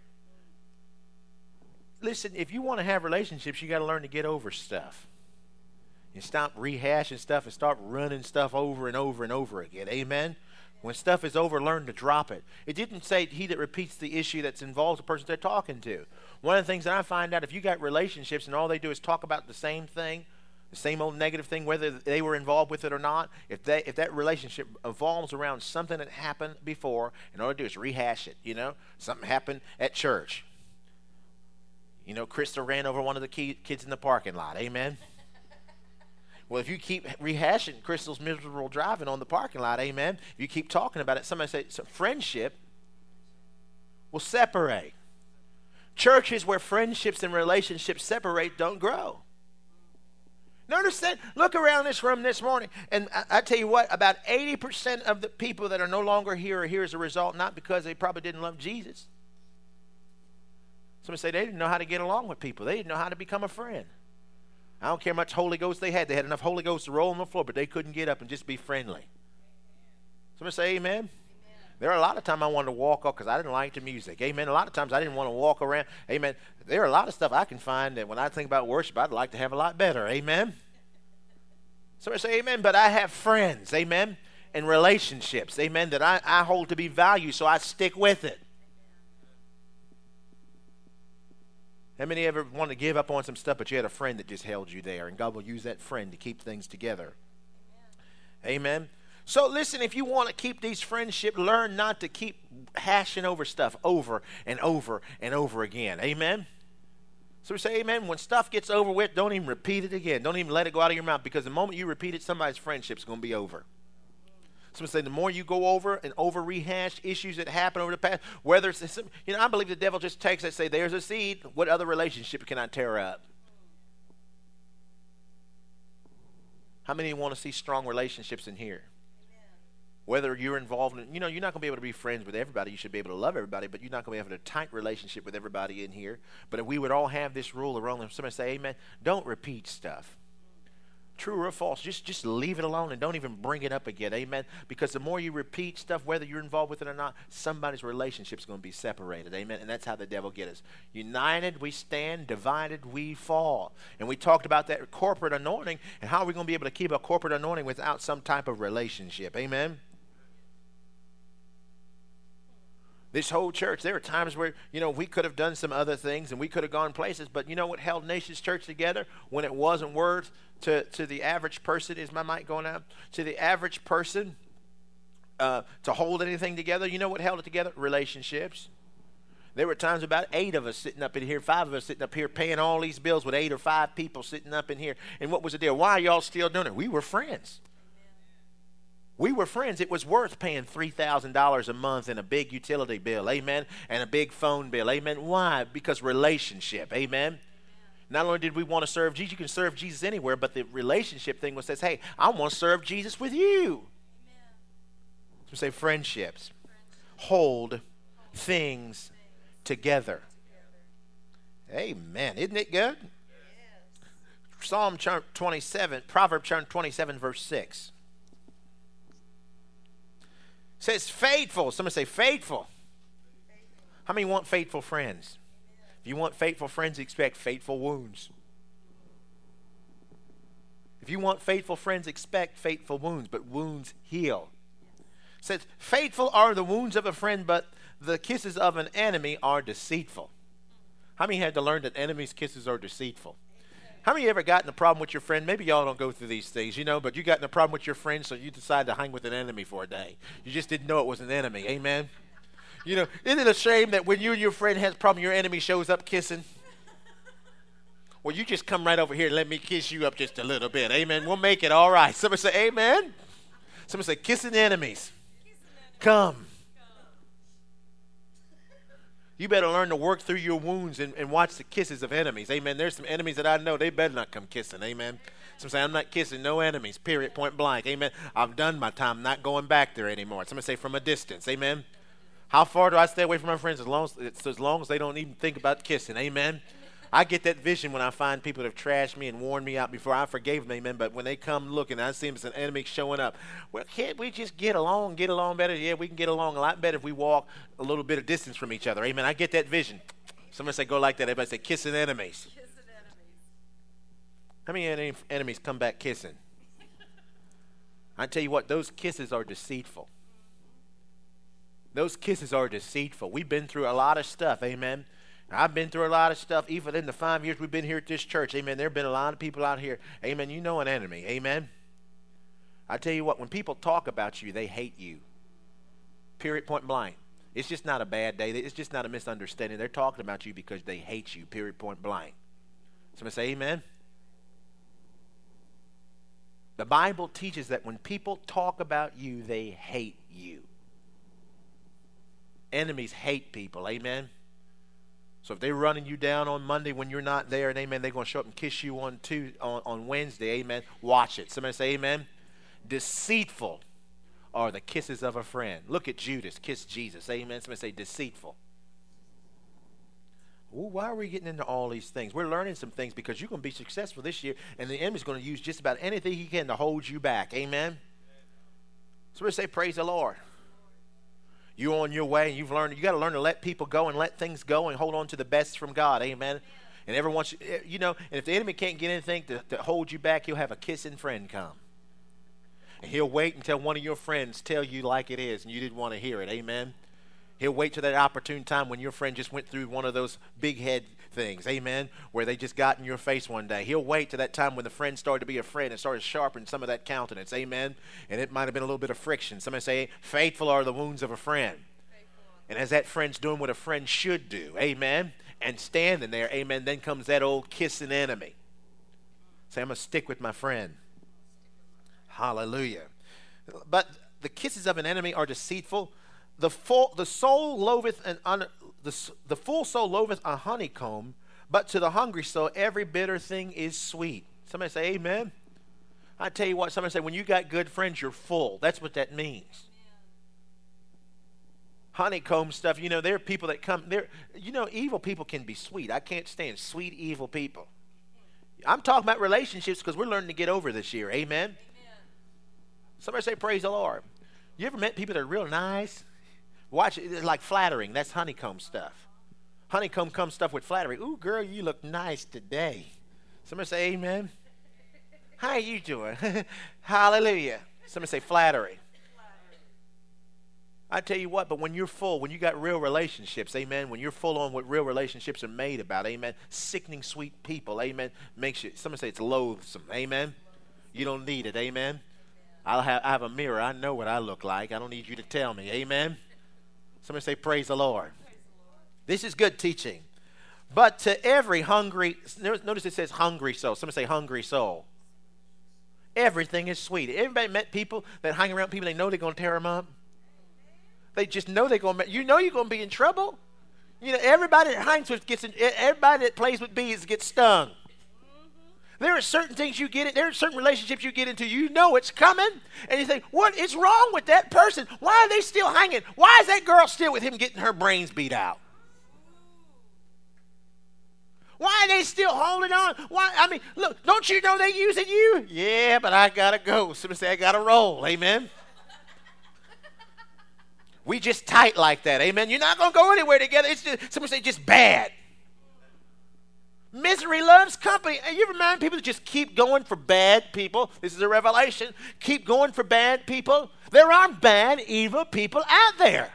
Listen, if you want to have relationships, you got to learn to get over stuff. And stop rehashing stuff and start running stuff over and over and over again. Amen? When stuff is over, learn to drop it. It didn't say he that repeats the issue that's involved the person they're talking to. One of the things that I find out, if you got relationships and all they do is talk about the same thing, the same old negative thing, whether they were involved with it or not, if they if that relationship evolves around something that happened before, and all they do is rehash it, you know? Something happened at church. You know, Crystal ran over one of the kids in the parking lot. Amen? Well, if you keep rehashing Crystal's miserable driving on the parking lot, amen, if you keep talking about it, somebody say, so friendship will separate. Churches where friendships and relationships separate don't grow. Notice that. Look around this room this morning, and I, I tell you what, about eighty percent of the people that are no longer here are here as a result, not because they probably didn't love Jesus. Somebody say they didn't know how to get along with people. They didn't know how to become a friend. I don't care how much Holy Ghost they had. They had enough Holy Ghost to roll on the floor, but they couldn't get up and just be friendly. Somebody say amen. Amen. There are a lot of times I wanted to walk off because I didn't like the music. Amen. A lot of times I didn't want to walk around. Amen. There are a lot of stuff I can find that when I think about worship, I'd like to have a lot better. Amen. Somebody say amen. But I have friends. Amen. And relationships. Amen. That I, I hold to be valued, so I stick with it. How many ever want to give up on some stuff, but you had a friend that just held you there, and God will use that friend to keep things together? Amen. Amen. So listen, if you want to keep these friendships, learn not to keep hashing over stuff over and over and over again. Amen. So we say amen. When stuff gets over with, don't even repeat it again. Don't even let it go out of your mouth, because the moment you repeat it, somebody's friendship's going to be over. Somebody say the more you go over and over rehash issues that happen over the past, whether it's, you know, I believe the devil just takes that, say, there's a seed. What other relationship can I tear up? How many want to see strong relationships in here? Amen. Whether you're involved in, you know, you're not going to be able to be friends with everybody. You should be able to love everybody, but you're not going to be able to have a tight relationship with everybody in here. But if we would all have this rule around, somebody say amen, don't repeat stuff. True or false, just, just leave it alone and don't even bring it up again, amen? Because the more you repeat stuff, whether you're involved with it or not, somebody's relationship is going to be separated, amen? And that's how the devil gets us. United we stand, divided we fall. And we talked about that corporate anointing, and how are we going to be able to keep a corporate anointing without some type of relationship, amen? This whole church, there were times where, you know, we could have done some other things and we could have gone places, but you know what held Nations Church together when it wasn't worth to, to the average person? Is my mic going out? To the average person uh, to hold anything together, you know what held it together? Relationships. There were times about eight of us sitting up in here, five of us sitting up here paying all these bills with eight or five people sitting up in here. And what was the deal? Why are y'all still doing it? We were friends. We were friends. It was worth paying three thousand dollars a month in a big utility bill, amen, and a big phone bill, amen. Why? Because relationship, amen. Amen. Not only did we want to serve Jesus, you can serve Jesus anywhere, but the relationship thing was says, hey, I want to serve Jesus with you. Amen. So we say friendships. Friendships. Hold things together. Amen. Isn't it good? Psalm twenty-seven, Proverbs twenty-seven, verse six. Says faithful. Somebody say faithful. faithful. How many want faithful friends? If you want faithful friends, expect faithful wounds. If you want faithful friends, expect faithful wounds, but wounds heal. It says faithful are the wounds of a friend, but the kisses of an enemy are deceitful. How many had to learn that enemies' kisses are deceitful? How many of you ever gotten a problem with your friend? Maybe y'all don't go through these things, you know, but you got in a problem with your friend, so you decided to hang with an enemy for a day. You just didn't know it was an enemy. Amen? You know, isn't it a shame that when you and your friend has a problem, your enemy shows up kissing? Well, you just come right over here and let me kiss you up just a little bit. Amen? We'll make it all right. Somebody say amen. Somebody say kissing enemies. Come. You better learn to work through your wounds and, and watch the kisses of enemies. Amen. There's some enemies that I know. They better not come kissing. Amen. Some say, I'm not kissing no enemies. Period. Point blank. Amen. I've done my time. I'm not going back there anymore. Somebody say from a distance. Amen. How far do I stay away from my friends? As long as, it's as long as they don't even think about kissing. Amen. I get that vision when I find people that have trashed me and worn me out before I forgave them, amen. But when they come looking, I see them as an enemy showing up. Well, can't we just get along, get along better? Yeah, we can get along a lot better if we walk a little bit of distance from each other, amen. I get that vision. Somebody say, go like that. Everybody say, kissing enemies. Kissing enemies. How many en- enemies come back kissing? I tell you what, those kisses are deceitful. Those kisses are deceitful. We've been through a lot of stuff, amen. I've been through a lot of stuff, even in the five years we've been here at this church. Amen. There have been a lot of people out here. Amen. You know an enemy. Amen. I tell you what, when people talk about you, they hate you. Period, point blank. It's just not a bad day. It's just not a misunderstanding. They're talking about you because they hate you. Period, point blank. Somebody say amen. The Bible teaches that when people talk about you, they hate you. Enemies hate people. Amen. So if they're running you down on Monday when you're not there, and amen, they're going to show up and kiss you on Tuesday, on, on Wednesday, amen, watch it. Somebody say amen. Deceitful are the kisses of a friend. Look at Judas, kiss Jesus, amen. Somebody say deceitful. Well, why are we getting into all these things? We're learning some things because you're going to be successful this year, and the enemy's going to use just about anything he can to hold you back, amen. Somebody say praise the Lord. You're on your way, and you've learned, you got to learn to let people go and let things go and hold on to the best from God. Amen. And everyone, should, you know, and if the enemy can't get anything to, to hold you back, he'll have a kissing friend come. And he'll wait until one of your friends tell you like it is and you didn't want to hear it. Amen. He'll wait till that opportune time when your friend just went through one of those big head things, amen, where they just got in your face one day. He'll wait till that time when the friend started to be a friend and started sharpening some of that countenance, amen, and it might have been a little bit of friction. Somebody say, faithful are the wounds of a friend. Faithful. And as that friend's doing what a friend should do, amen, and standing there, amen, then comes that old kissing enemy. Say, I'm going to stick with my friend. Hallelujah. But the kisses of an enemy are deceitful. The full, the soul loatheth an un, the, the full soul loatheth a honeycomb, but to the hungry soul every bitter thing is sweet. Somebody say amen. I tell you what, somebody say when you got good friends, you're full. That's what that means. Honeycomb stuff, you know, there are people that come there. You know, evil people can be sweet. I can't stand sweet evil people. I'm talking about relationships because we're learning to get over this year. Amen. Amen. Somebody say praise the Lord. You ever met people that are real nice? Watch it. It's like flattering. That's honeycomb stuff. Honeycomb comes stuff with flattery. Ooh, girl, you look nice today. Somebody say amen. How are you doing? Hallelujah. Somebody say flattery. I tell you what, but when you're full, when you got real relationships, amen, when you're full on what real relationships are made about, amen, sickening sweet people, amen, makes you, somebody say it's loathsome, amen. You don't need it, amen. I'll have, I have a mirror. I know what I look like. I don't need you to tell me, amen. Somebody say, praise the Lord. Praise the Lord. This is good teaching. But to every hungry, notice it says hungry soul. Somebody say hungry soul. Everything is sweet. Everybody met people that hang around people they know they're going to tear them up? They just know they're going to, you know you're going to be in trouble. You know, everybody that hangs with gets, in, everybody that plays with bees gets stung. There are certain things you get in, there are certain relationships you get into, you know it's coming, and you think, what is wrong with that person? Why are they still hanging? Why is that girl still with him getting her brains beat out? Why are they still holding on? Why? I mean, look, don't you know they're using you? Yeah, but I got to go. Somebody say I got to roll. Amen. We just tight like that. Amen. You're not going to go anywhere together. It's just, somebody say just bad. Misery loves company. And you remind people to just keep going for bad people. This is a revelation. Keep going for bad people. There are bad, evil people out there.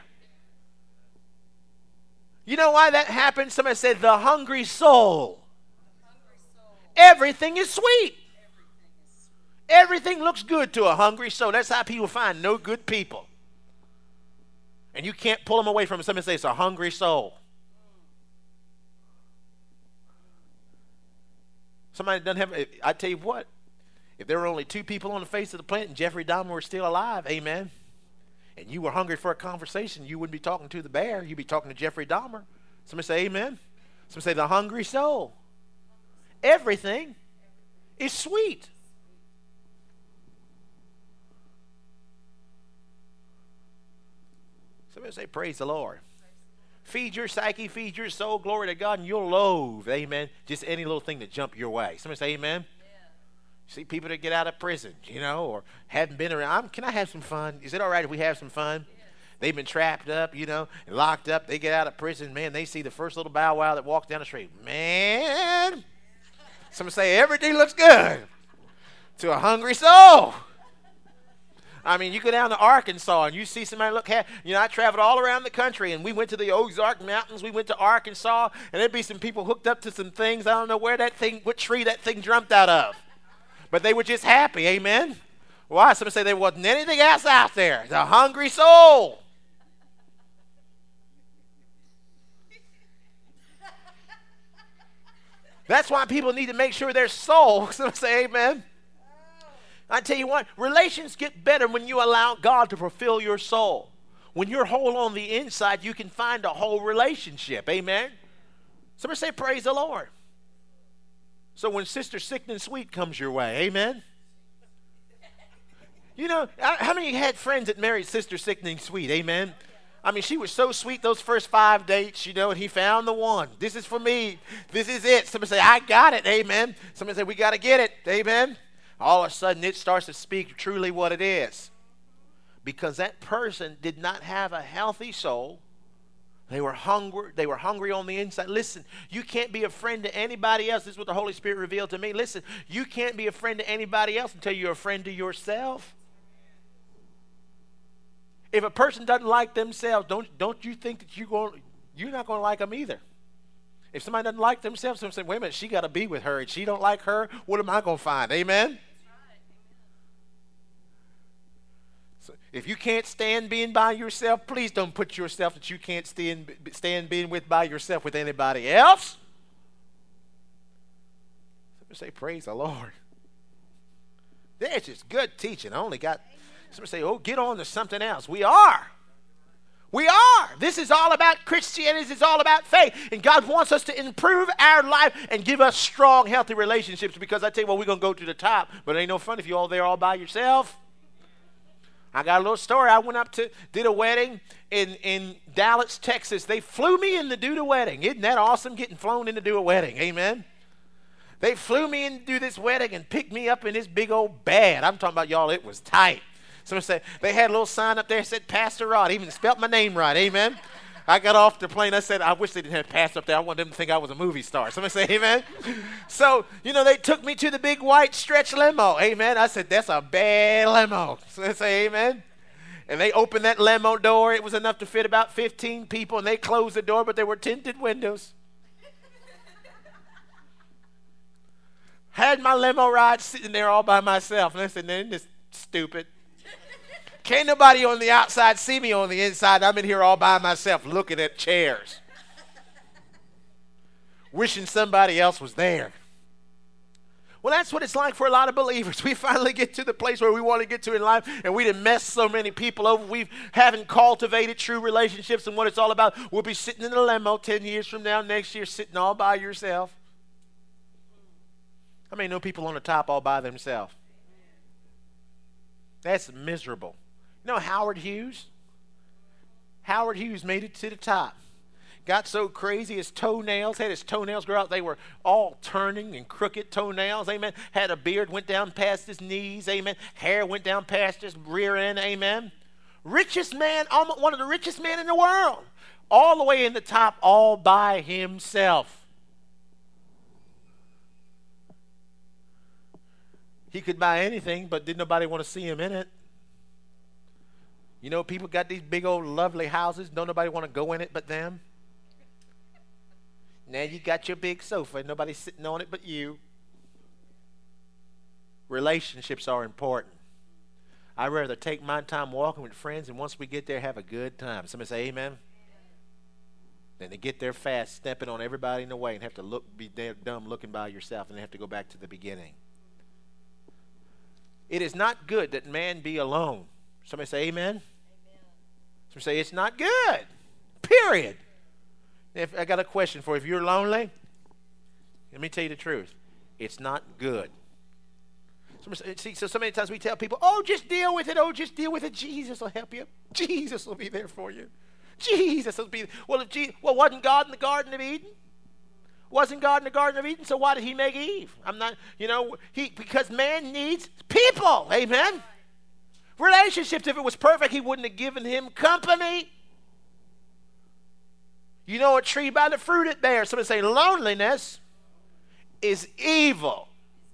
You know why that happens? Somebody said the hungry soul. The hungry soul. Everything is sweet. Everything is sweet. Everything looks good to a hungry soul. That's how people find no good people. And you can't pull them away from it. Somebody say it's a hungry soul. Somebody doesn't have, I tell you what, if there were only two people on the face of the planet and Jeffrey Dahmer were still alive, amen, and you were hungry for a conversation, you wouldn't be talking to the bear. You'd be talking to Jeffrey Dahmer. Somebody say amen. Somebody say the hungry soul. Everything is sweet. Somebody say praise the Lord. Feed your psyche, feed your soul, glory to God, and you'll loathe, amen, just any little thing that jump your way. Somebody say amen. See people that get out of prison, you know, or haven't been around. Can I have some fun? Is it all right if we have some fun? Yes. They've been trapped up, you know, and locked up. They get out of prison. Man, they see the first little bow wow that walks down the street. Man, somebody say everything looks good to a hungry soul. I mean, you go down to Arkansas and you see somebody look, you know, I traveled all around the country and we went to the Ozark Mountains. We went to Arkansas and there'd be some people hooked up to some things. I don't know where that thing, what tree that thing jumped out of. But they were just happy, amen? Why? Somebody say there wasn't anything else out there. The hungry soul. That's why people need to make sure their soul. Somebody say amen. I tell you what, relations get better when you allow God to fulfill your soul. When you're whole on the inside, you can find a whole relationship, amen? Somebody say praise the Lord. So when Sister Sickening Sweet comes your way, amen? You know, how many had friends that married Sister Sickening Sweet, amen? I mean, she was so sweet those first five dates, you know, and he found the one. This is for me. This is it. Somebody say, I got it, amen? Somebody say, we got to get it, amen? All of a sudden, it starts to speak truly what it is. Because that person did not have a healthy soul. They were hungry. They were hungry on the inside. Listen, you can't be a friend to anybody else. This is what the Holy Spirit revealed to me. Listen, you can't be a friend to anybody else until you're a friend to yourself. If a person doesn't like themselves, don't don't you think that you're going, you're not going to like them either. If somebody doesn't like themselves, someone say, wait a minute, she got to be with her, and she don't like her. What am I going to find? Amen. If you can't stand being by yourself, please don't put yourself that you can't stand, stand being with by yourself with anybody else. Somebody say, praise the Lord. That's just good teaching. I only got, somebody say, oh, get on to something else. We are. We are. This is all about Christianity. It's all about faith. And God wants us to improve our life and give us strong, healthy relationships. Because I tell you what, we're going to go to the top. But it ain't no fun if you're all there all by yourself. I got a little story. I went up to, did a wedding in, in Dallas, Texas. They flew me in to do the wedding. Isn't that awesome, getting flown in to do a wedding? Amen. They flew me in to do this wedding and picked me up in this big old bed. I'm talking about, y'all, it was tight. Somebody said, they had a little sign up there that said Pastor Rod. Even spelt my name right. Amen. I got off the plane. I said, I wish they didn't have Pastor up there. I want them to think I was a movie star. Somebody say amen. So, you know, they took me to the big white stretch limo. Amen. I said, that's a bad limo. So they say amen. And they opened that limo door. It was enough to fit about fifteen people. And they closed the door, but there were tinted windows. Had my limo ride sitting there all by myself. And I said, man, this is stupid. Can't nobody on the outside see me on the inside. I'm in here all by myself looking at chairs. Wishing somebody else was there. Well, that's what it's like for a lot of believers. We finally get to the place where we want to get to in life, and we done messed so many people over. We haven't cultivated true relationships and what it's all about. We'll be sitting in a limo ten years from now, next year, sitting all by yourself. How many know people on the top all by themselves? That's miserable. You know Howard Hughes? Howard Hughes made it to the top. got so crazy his toenails, had his toenails grow out. They were all turning and crooked toenails, amen. Had a beard, went down past his knees, amen. Hair went down past his rear end, amen. Richest man, almost one of the richest men in the world. All the way in the top, all by himself. He could buy anything, but didn't nobody want to see him in it. You know, people got these big old lovely houses. Don't nobody want to go in it but them. Now you got your big sofa and nobody's sitting on it but you. Relationships are important. I'd rather take my time walking with friends, and once we get there, have a good time. Somebody say amen. Than to get there fast, stepping on everybody in the way and have to look, be damn dumb looking by yourself and have to go back to the beginning. It is not good that man be alone. Somebody say amen. Amen. Somebody say it's not good. Period. If I got a question for you. If you're lonely, let me tell you the truth. It's not good. Somebody, see, so so many times we tell people, oh, just deal with it. Oh, just deal with it. Jesus will help you. Jesus will be there for you. Jesus will be there. Well, if Jesus, well, wasn't God in the Garden of Eden? Wasn't God in the Garden of Eden? So why did he make Eve? I'm not, you know, he because man needs people. Amen. Relationships, if it was perfect, he wouldn't have given him company. You know a tree by the fruit it bears. Somebody say loneliness is evil.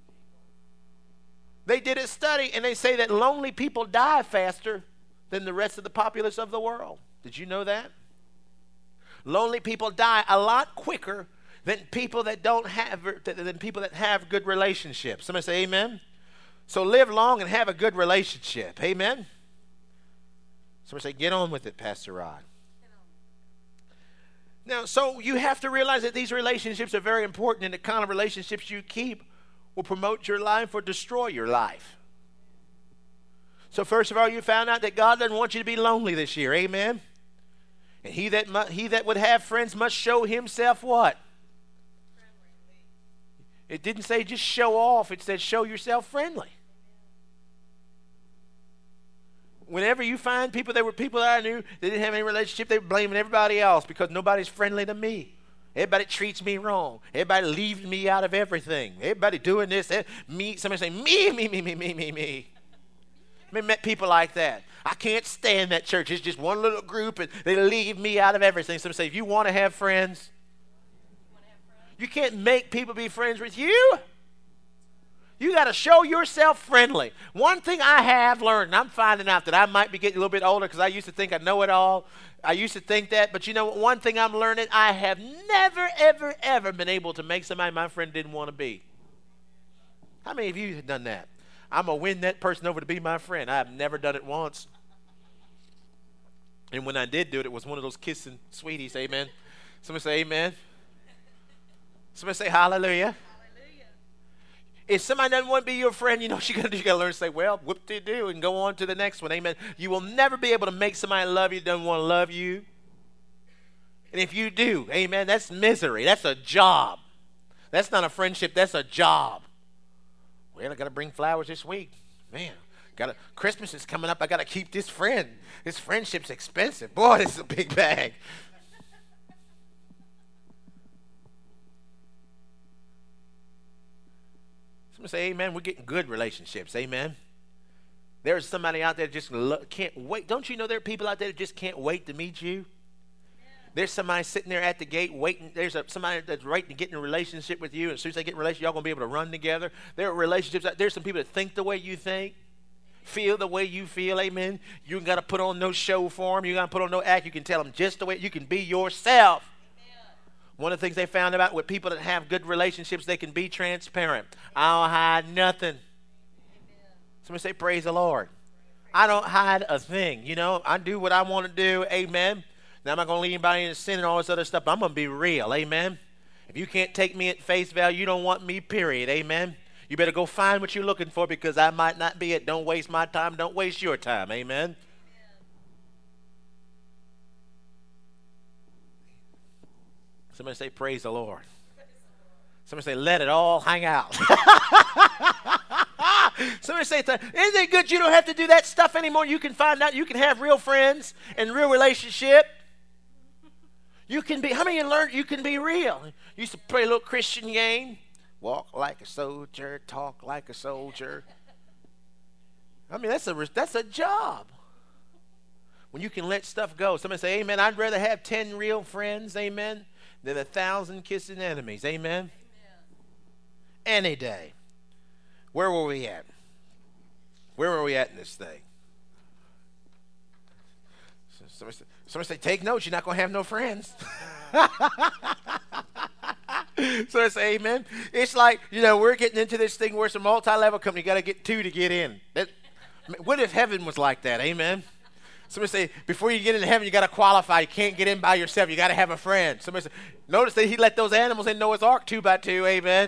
They did a study and they say that lonely people die faster than the rest of the populace of the world. Did you know that? Lonely people die a lot quicker than people that don't have than people that have good relationships. Somebody say amen. So live long and have a good relationship. Amen. Somebody say get on with it, Pastor Rod. Now, so you have to realize that these relationships are very important, and the kind of relationships you keep will promote your life or destroy your life. So first of all, you found out that God doesn't want you to be lonely this year. Amen. And he that mu- he that would have friends must show himself what? It didn't say just show off. It said show yourself friendly. Whenever you find people, there were people that I knew, they didn't have any relationship, they were blaming everybody else because nobody's friendly to me. Everybody treats me wrong. Everybody leaves me out of everything. Everybody doing this. Me, somebody say, me, me, me, me, me, me, me. I met people like that. I can't stand that church. It's just one little group, and they leave me out of everything. Somebody say, if you want to have friends, you can't make people be friends with you. You got to show yourself friendly. One thing I have learned, and I'm finding out that I might be getting a little bit older because I used to think I know it all. I used to think that, but you know what? One thing I'm learning, I have never, ever, ever been able to make somebody my friend didn't want to be. How many of you have done that? I'm going to win that person over to be my friend. I have never done it once. And when I did do it, it was one of those kissing sweeties, amen. Somebody say amen. Somebody say hallelujah. If somebody doesn't want to be your friend, you know what you got to do? You got to learn to say, well, whoop-de-doo, and go on to the next one. Amen. You will never be able to make somebody love you that doesn't want to love you. And if you do, amen, that's misery. That's a job. That's not a friendship. That's a job. Well, I got to bring flowers this week. Man, got Christmas is coming up. I got to keep this friend. This friendship's expensive. Boy, this is a big bag. Say amen. We're getting good relationships. Amen. There's somebody out there that just lo- can't wait. Don't you know there are people out there that just can't wait to meet you? Yeah. There's somebody sitting there at the gate waiting. There's a, somebody that's waiting to get in a relationship with you. And as soon as they get in a relationship, y'all going to be able to run together. There are relationships. There's some people that think the way you think, feel the way you feel. Amen. You ain't got to put on no show for them. You got to put on no act. You can tell them just the way you can be yourself. One of the things they found about with people that have good relationships, they can be transparent. I don't hide nothing. Amen. Somebody say, praise the Lord. I don't hide a thing. You know, I do what I want to do. Amen. Now, I'm not going to leave anybody in sin and all this other stuff, but I'm going to be real. Amen. If you can't take me at face value, you don't want me, period. Amen. You better go find what you're looking for because I might not be it. Don't waste my time. Don't waste your time. Amen. Somebody say, praise the Lord. Somebody say, let it all hang out. Somebody say, isn't it good you don't have to do that stuff anymore? You can find out, you can have real friends and real relationship. You can be, how many of you learned you can be real? You used to play a little Christian game. Walk like a soldier, talk like a soldier. I mean, that's a, that's a job. When you can let stuff go. Somebody say, amen, I'd rather have ten real friends, amen, than a thousand kissing enemies, amen? Amen. Any day. Where were we at? Where were we at in this thing? Somebody say, somebody say, take notes, you're not going to have no friends. So I say, amen. It's like, you know, we're getting into this thing where it's a multi-level company. You got to get two to get in. That, what if heaven was like that? Amen. Somebody say, before you get into heaven, you got to qualify. You can't get in by yourself. You got to have a friend. Somebody say, notice that he let those animals in Noah's Ark two by two. Amen.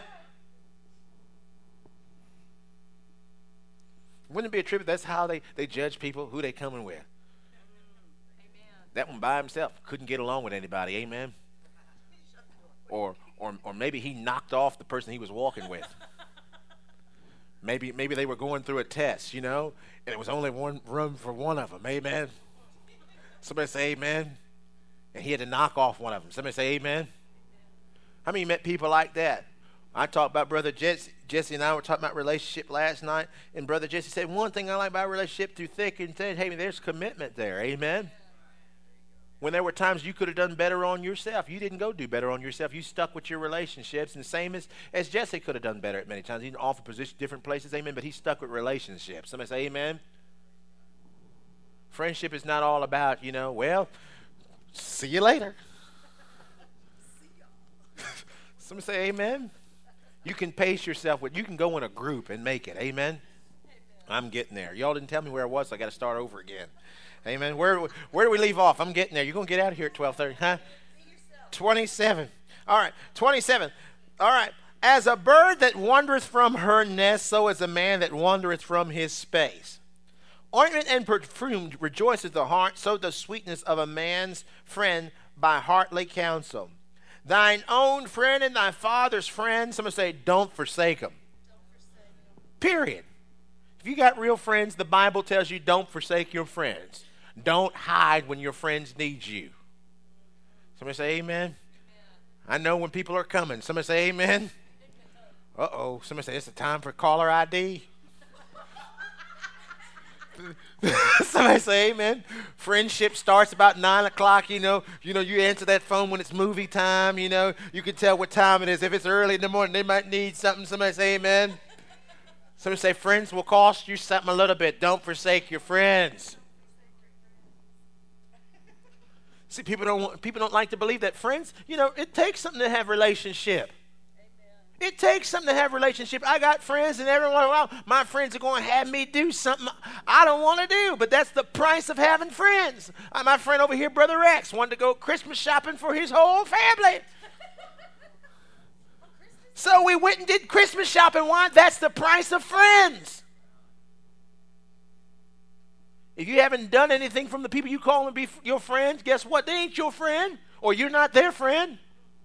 Wouldn't it be a trip if that's how they, they judge people, who they coming with? Amen. That one by himself couldn't get along with anybody. Amen. Or, or, or maybe he knocked off the person he was walking with. Maybe, maybe they were going through a test, you know, and it was only one room for one of them. Amen. Somebody say amen. And he had to knock off one of them. Somebody say amen. How many met people like that? I talked about Brother Jesse. Jesse and I were talking about relationship last night, and Brother Jesse said, one thing I like about relationship through thick and thin, hey, there's commitment there. Amen. When there were times you could have done better on yourself, you didn't go do better on yourself. You stuck with your relationships, and the same as, as Jesse could have done better at many times. He didn't offer position different places, amen, but he stuck with relationships. Somebody say amen. Friendship is not all about, you know, well, see you later. Somebody say amen. You can pace yourself with, you can go in a group and make it. Amen. Amen. I'm getting there. Y'all didn't tell me where I was, so I got to start over again. Amen. Where where do we leave off? I'm getting there. You're going to get out of here at twelve thirty, huh? twenty-seven. All right. twenty-seven. All right. As a bird that wandereth from her nest, so is a man that wandereth from his space. Ointment and perfume rejoiceth the heart, so does sweetness of a man's friend by heartly counsel. Thine own friend and thy father's friend, somebody say, don't forsake them. Don't forsake them. Period. If you got real friends, the Bible tells you don't forsake your friends. Don't hide when your friends need you. Somebody say amen. Amen. I know when people are coming. Somebody say amen. Uh-oh. Somebody say it's a time for caller I D. Somebody say amen. Friendship starts about nine o'clock, you know. You know, you answer that phone when it's movie time, you know. You can tell what time it is. If it's early in the morning, they might need something. Somebody say amen. Somebody say friends will cost you something a little bit. Don't forsake your friends. See, people don't want, people don't like to believe that friends, you know, it takes something to have relationship. It takes something to have a relationship. I got friends, and every once in a while, my friends are going to have me do something I don't want to do, but that's the price of having friends. Uh, my friend over here, Brother Rex, wanted to go Christmas shopping for his whole family. So we went and did Christmas shopping. Why? That's the price of friends. If you haven't done anything from the people you call them to be your friends, guess what? They ain't your friend, or you're not their friend.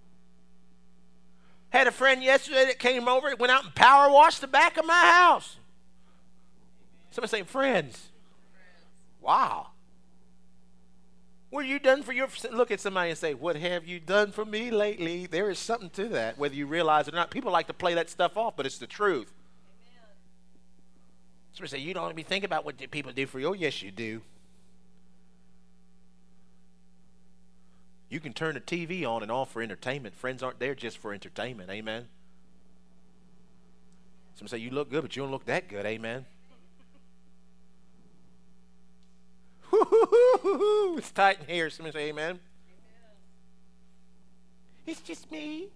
Had a friend yesterday that came over, went out and power washed the back of my house. Somebody say, friends. Wow. What have you done for your, look at somebody and say, what have you done for me lately? There is something to that, whether you realize it or not. People like to play that stuff off, but it's the truth. Amen. Somebody say, you don't be thinking about what people do for you. Oh, yes, you do. You can turn the T V on and off for entertainment. Friends aren't there just for entertainment. Amen. Some say you look good, but you don't look that good. Amen. It's tight in here. Somebody say amen. Amen. It's just me.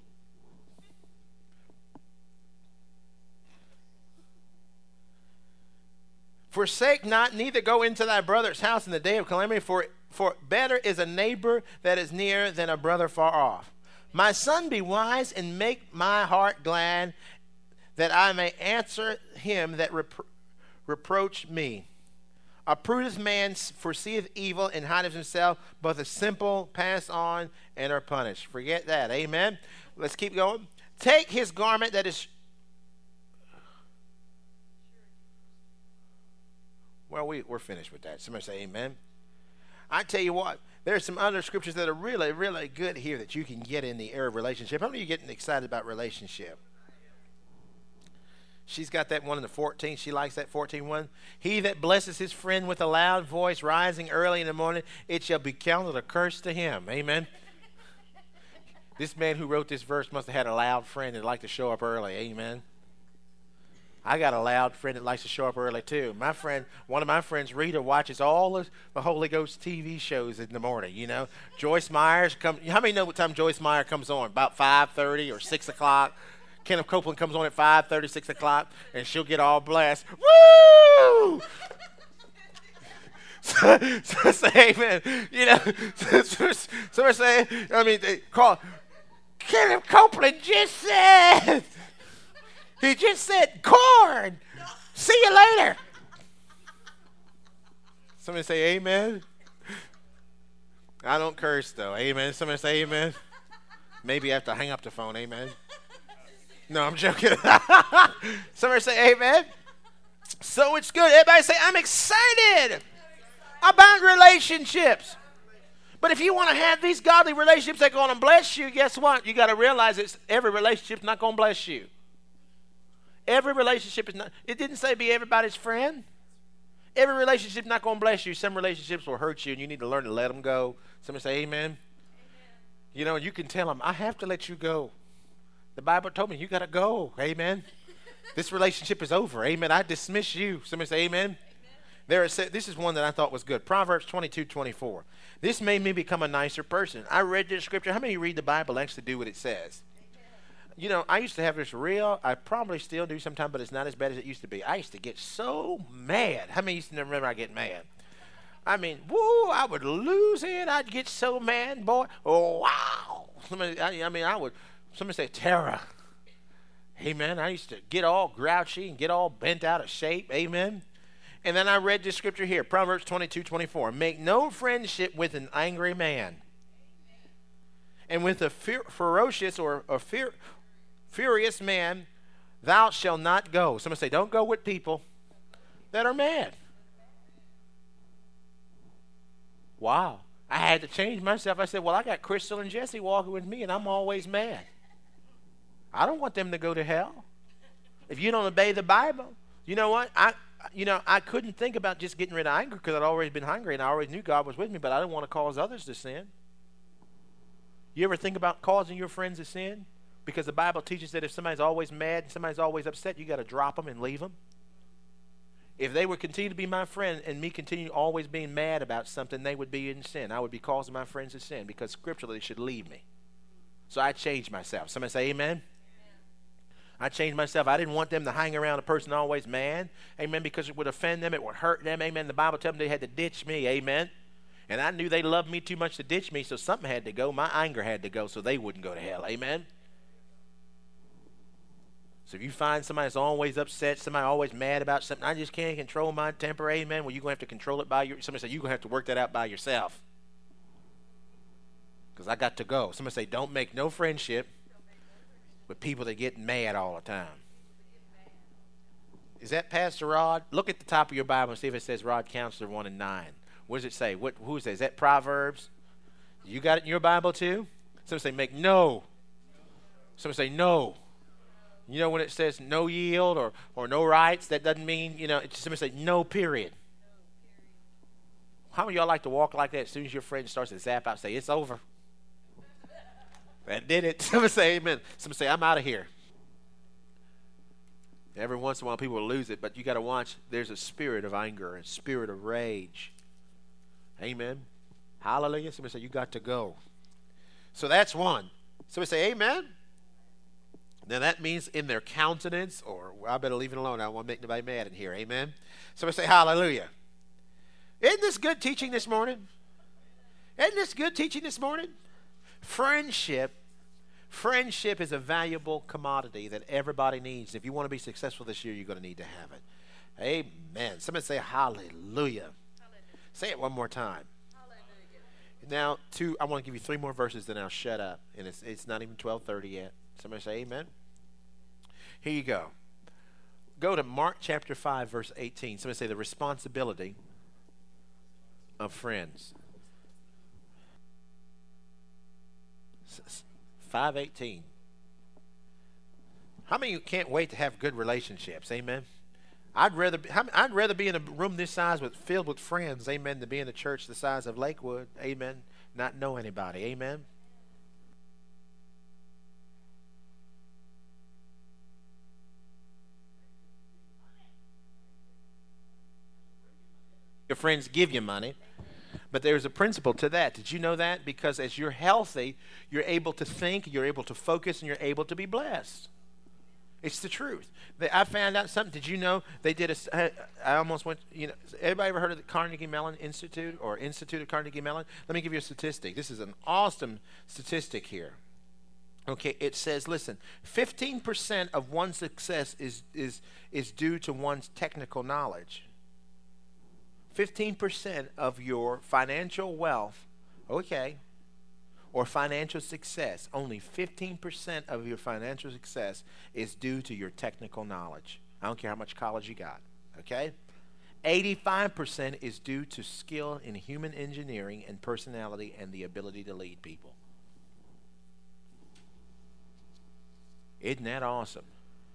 Forsake not, neither go into thy brother's house in the day of calamity, for For better is a neighbor that is near than a brother far off. My son, be wise and make my heart glad, that I may answer him that repro- reproach me. A prudent man foreseeth evil and hideth himself, but the simple pass on and are punished. Forget that. Amen. Let's keep going. Take his garment that is... Well, we, we're finished with that. Somebody say amen. I tell you what, There's some other scriptures that are really, really good here that you can get in the area of relationship. How many of you getting excited about relationship? She's got that one in the fourteen. She likes that fourteen one. He that blesses his friend with a loud voice, rising early in the morning, it shall be counted a curse to him. Amen. This man who wrote this verse must have had a loud friend that liked to show up early. Amen. I got a loud friend that likes to show up early too. My friend, one of my friends, Rita, watches all the, the Holy Ghost T V shows in the morning. You know, Joyce Myers come. How many know what time Joyce Meyer comes on? About five thirty or six o'clock. Kenneth Copeland comes on at five thirty, six o'clock, and she'll get all blessed. Woo! so, so say amen. You know, so, so we're saying, I mean, they call Kenneth Copeland just said. He just said, corn. See you later. Somebody say amen. I don't curse, though. Amen. Somebody say amen. Maybe I have to hang up the phone. Amen. No, I'm joking. Somebody say amen. So it's good. Everybody say, I'm excited about relationships. But if you want to have these godly relationships that are going to bless you, guess what? You got to realize it's every relationship's not going to bless you. Every relationship is not, it didn't say be everybody's friend. Every relationship is not going to bless you. Some relationships will hurt you, and you need to learn to let them go. Somebody say amen. Amen. You know, you can tell them, I have to let you go. The Bible told me you got to go. Amen. This relationship is over. Amen. I dismiss you. Somebody say amen. Amen. There is, this is one that I thought was good. Proverbs twenty-two twenty-four. This made me become a nicer person. I read this scripture. How many of you read the Bible and actually do what it says? You know, I used to have this real, I probably still do sometimes, but it's not as bad as it used to be. I used to get so mad. How many used to remember I get mad? I mean, woo, I would lose it. I'd get so mad, boy. Oh, wow. Somebody, I, I mean, I would, somebody say terror. Amen. I used to get all grouchy and get all bent out of shape. Amen. And then I read this scripture here, Proverbs twenty-two twenty-four. Make no friendship with an angry man. And with a fer- ferocious or a fear, furious man, thou shalt not go. Somebody say, don't go with people that are mad. Wow. I had to change myself. I said, well, I got Crystal and Jesse walking with me, and I'm always mad. I don't want them to go to hell. If you don't obey the Bible, you know what? I, you know, I couldn't think about just getting rid of anger because I'd always been hungry, and I always knew God was with me, but I didn't want to cause others to sin. You ever think about causing your friends to sin? Because the Bible teaches that if somebody's always mad, somebody's always upset, you got to drop them and leave them. If they would continue to be my friend and me continue always being mad about something, they would be in sin. I would be causing my friends to sin because scripturally they should leave me. So I changed myself. Somebody say amen. Amen. I changed myself. I didn't want them to hang around a person always mad. Amen. Because it would offend them. It would hurt them. Amen. The Bible tells them they had to ditch me. Amen. And I knew they loved me too much to ditch me, so something had to go. My anger had to go so they wouldn't go to hell. Amen? So if you find somebody that's always upset, somebody always mad about something, I just can't control my temper, amen, well, you're going to have to control it by your, somebody say, you're going to have to work that out by yourself. Because I got to go. Somebody say, don't make no friendship with people that get mad all the time. Is that Pastor Rod? Look at the top of your Bible and see if it says Rod Counselor one and nine. What does it say? What, who is that? Is that Proverbs? You got it in your Bible too? Somebody say, make no. Somebody say, no. You know when it says no yield or, or no rights, that doesn't mean, you know, it's just somebody say, no, period. How many of y'all like to walk like that as soon as your friend starts to zap out, say, it's over? That did it. Somebody say amen. Somebody say, I'm out of here. Every once in a while people will lose it, but you got to watch. There's a spirit of anger and spirit of rage. Amen. Hallelujah. Somebody say, you got to go. So that's one. Somebody say, amen. Now that means in their countenance, or well, I better leave it alone. I don't want to make nobody mad in here. Amen. Somebody say, hallelujah. Isn't this good teaching this morning? Isn't this good teaching this morning? Friendship. Friendship is a valuable commodity that everybody needs. If you want to be successful this year, you're going to need to have it. Amen. Somebody say hallelujah. Hallelujah. Say it one more time. Hallelujah. Now, two. I want to give you three more verses, then I'll shut up. And it's it's not even twelve thirty yet. Somebody say amen. Here you go. Go to Mark chapter five, verse eighteen. Somebody say the responsibility of friends. five eighteen. How many of you can't wait to have good relationships? Amen. I'd rather be, I'd rather be in a room this size with filled with friends, amen, than be in a church the size of Lakewood, amen, not know anybody, amen. Your friends give you money, but there's a principle to that. Did you know that? Because as you're healthy, you're able to think, you're able to focus, and you're able to be blessed. It's the truth. They, I found out something. Did you know they did a? I almost went. You know, everybody ever heard of the Carnegie Mellon Institute or Institute of Carnegie Mellon? Let me give you a statistic. This is an awesome statistic here. Okay, it says, listen, fifteen percent of one's success is is is due to one's technical knowledge. fifteen percent of your financial wealth, okay, or financial success, only fifteen percent of your financial success is due to your technical knowledge. I don't care how much college you got, okay? eighty-five percent is due to skill in human engineering and personality and the ability to lead people. Isn't that awesome?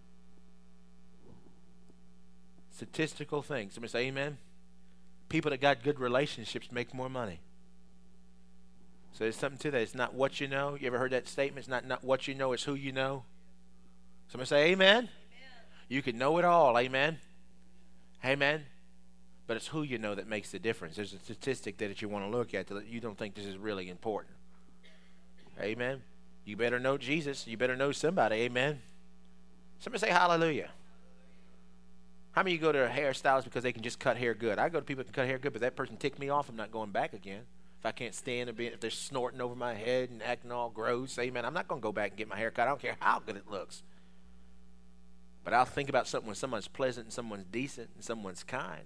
Statistical things. Somebody say amen? People that got good relationships make more money. So there's something to that. It's not what you know. You ever heard that statement? It's not, not what you know, it's who you know. Somebody say amen? Amen. You can know it all, amen? Amen. But it's who you know that makes the difference. There's a statistic that you want to look at that you don't think this is really important. Amen. You better know Jesus. You better know somebody, amen? Somebody say hallelujah. How many of you go to a hairstylist because they can just cut hair good? I go to people that can cut hair good, but that person ticked me off. I'm not going back again. If I can't stand it, if they're snorting over my head and acting all gross, amen, I'm not going to go back and get my hair cut. I don't care how good it looks. But I'll think about something when someone's pleasant and someone's decent and someone's kind.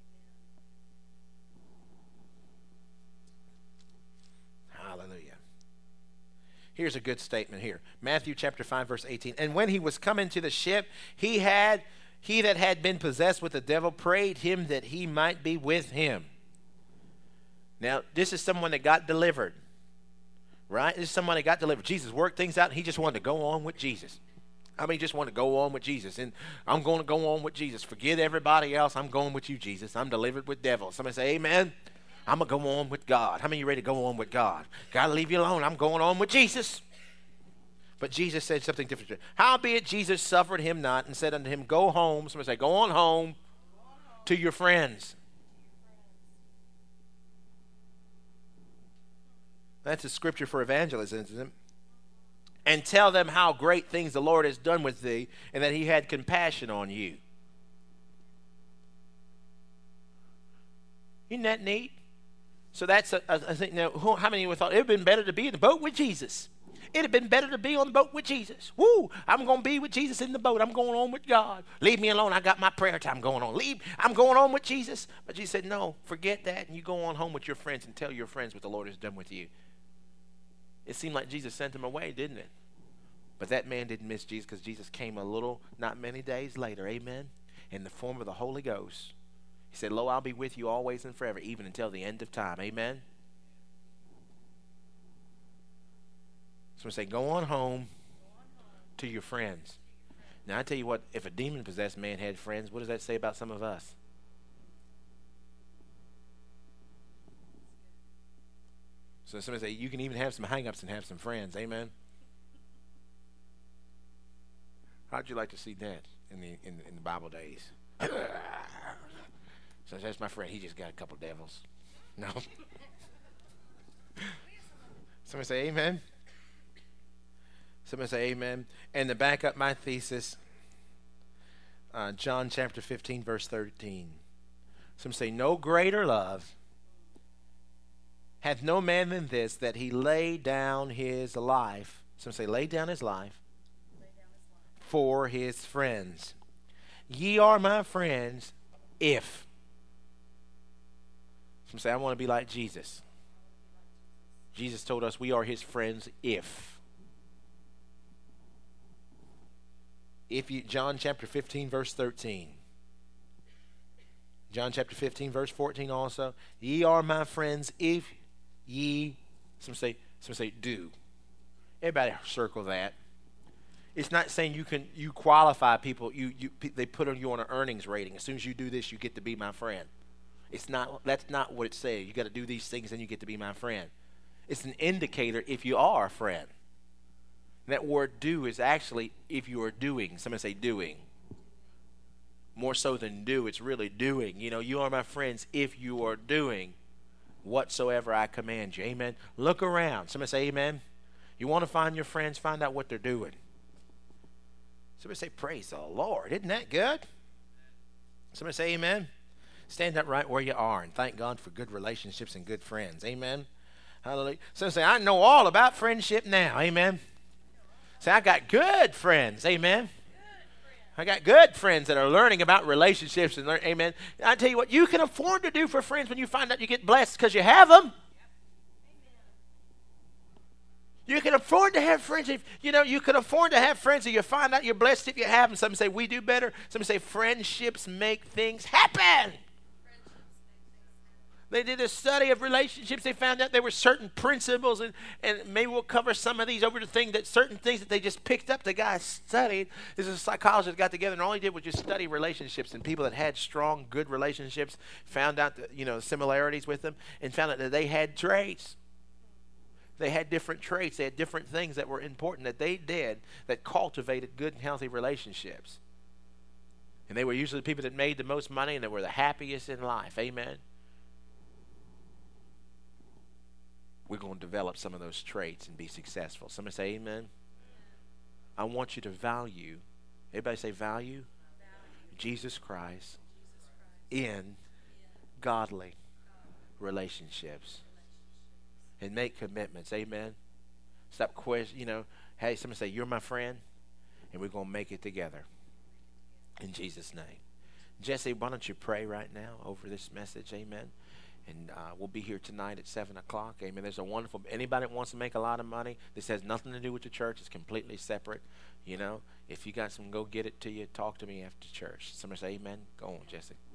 Hallelujah. Here's a good statement here. Matthew chapter five, verse eighteen. And when he was come into the ship, he had he that had been possessed with the devil prayed him that he might be with him. Now, this is someone that got delivered, right? This is someone that got delivered. Jesus worked things out, and he just wanted to go on with Jesus. I mean, just want to go on with Jesus. And I'm going to go on with Jesus. Forget everybody else. I'm going with you, Jesus. I'm delivered with devils. Somebody say amen. I'm going to go on with God. How many of you ready to go on with God? Got to leave you alone. I'm going on with Jesus. But Jesus said something different. Howbeit Jesus suffered him not and said unto him, go home. Somebody say, go on home to your friends. That's a scripture for evangelism, isn't it? And tell them how great things the Lord has done with thee and that he had compassion on you. Isn't that neat? So that's a, a, a thing. Now, who, how many of you thought it would have been better to be in the boat with Jesus? It would have been better to be on the boat with Jesus. Woo! I'm going to be with Jesus in the boat. I'm going on with God. Leave me alone. I got my prayer time going on. Leave. I'm going on with Jesus. But Jesus said, no, forget that. And you go on home with your friends and tell your friends what the Lord has done with you. It seemed like Jesus sent him away, didn't it? But that man didn't miss Jesus because Jesus came a little, not many days later, amen, in the form of the Holy Ghost. He said, lo, I'll be with you always and forever, even until the end of time, amen. So I say, go on home to your friends. Now, I tell you what, if a demon-possessed man had friends, what does that say about some of us? So somebody say, you can even have some hang-ups and have some friends. Amen? How'd you like to see that in the in, in the Bible days? So that's my friend. He just got a couple devils. No. Somebody say amen. Somebody say amen. And to back up my thesis, uh, John chapter fifteen, verse thirteen. Some say, no greater love hath no man than this, that he lay down his life. Some say, lay down his life for his friends. Ye are my friends if. Some say, I want to be like Jesus. Jesus told us we are his friends if. If you, John chapter fifteen, verse thirteen. John chapter fifteen, verse fourteen also. Ye are my friends if ye, some say, some say do. Everybody circle that. It's not saying you can you qualify people. You you they put on you on an earnings rating. As soon as you do this, you get to be my friend. It's not. That's not what it says. You got to do these things, and you get to be my friend. It's an indicator if you are a friend. That word "do" is actually if you are doing. Somebody say doing. More so than do, it's really doing. You know, you are my friends if you are doing whatsoever I command you. Amen. Look around. Somebody say amen. You want to find your friends, find out what they're doing. Somebody say praise the Lord. Isn't that good? Somebody say amen. Stand up right where you are and thank God for good relationships and good friends. Amen. Hallelujah. Somebody say, I know all about friendship now. Amen. Say, I got good friends. Amen. I got good friends that are learning about relationships and learn. Amen. I tell you what, you can afford to do for friends when you find out you get blessed because you have them. You can afford to have friends. If, you know, you can afford to have friends and you find out you're blessed if you have them. Some say we do better. Some say friendships make things happen. They did a study of relationships. They found out there were certain principles, and, and maybe we'll cover some of these over the thing that certain things that they just picked up. The guy studied. This is a psychologist that got together, and all he did was just study relationships. And people that had strong, good relationships found out the, you know, similarities with them, and found out that they had traits. They had different traits. They had different things that were important that they did that cultivated good and healthy relationships. And they were usually the people that made the most money and that were the happiest in life. Amen. We're going to develop some of those traits and be successful. Somebody say amen. I want you to value, everybody say value, value. Jesus Christ in godly relationships. And make commitments. Amen. Stop question, you know, hey, somebody say, you're my friend, and we're going to make it together. In Jesus' name. Jesse, why don't you pray right now over this message? Amen. And uh, we'll be here tonight at seven o'clock. Amen. There's a wonderful, anybody that wants to make a lot of money, this has nothing to do with the church. It's completely separate. You know, if you got some, go get it to you. Talk to me after church. Somebody say amen. Go on, Jesse.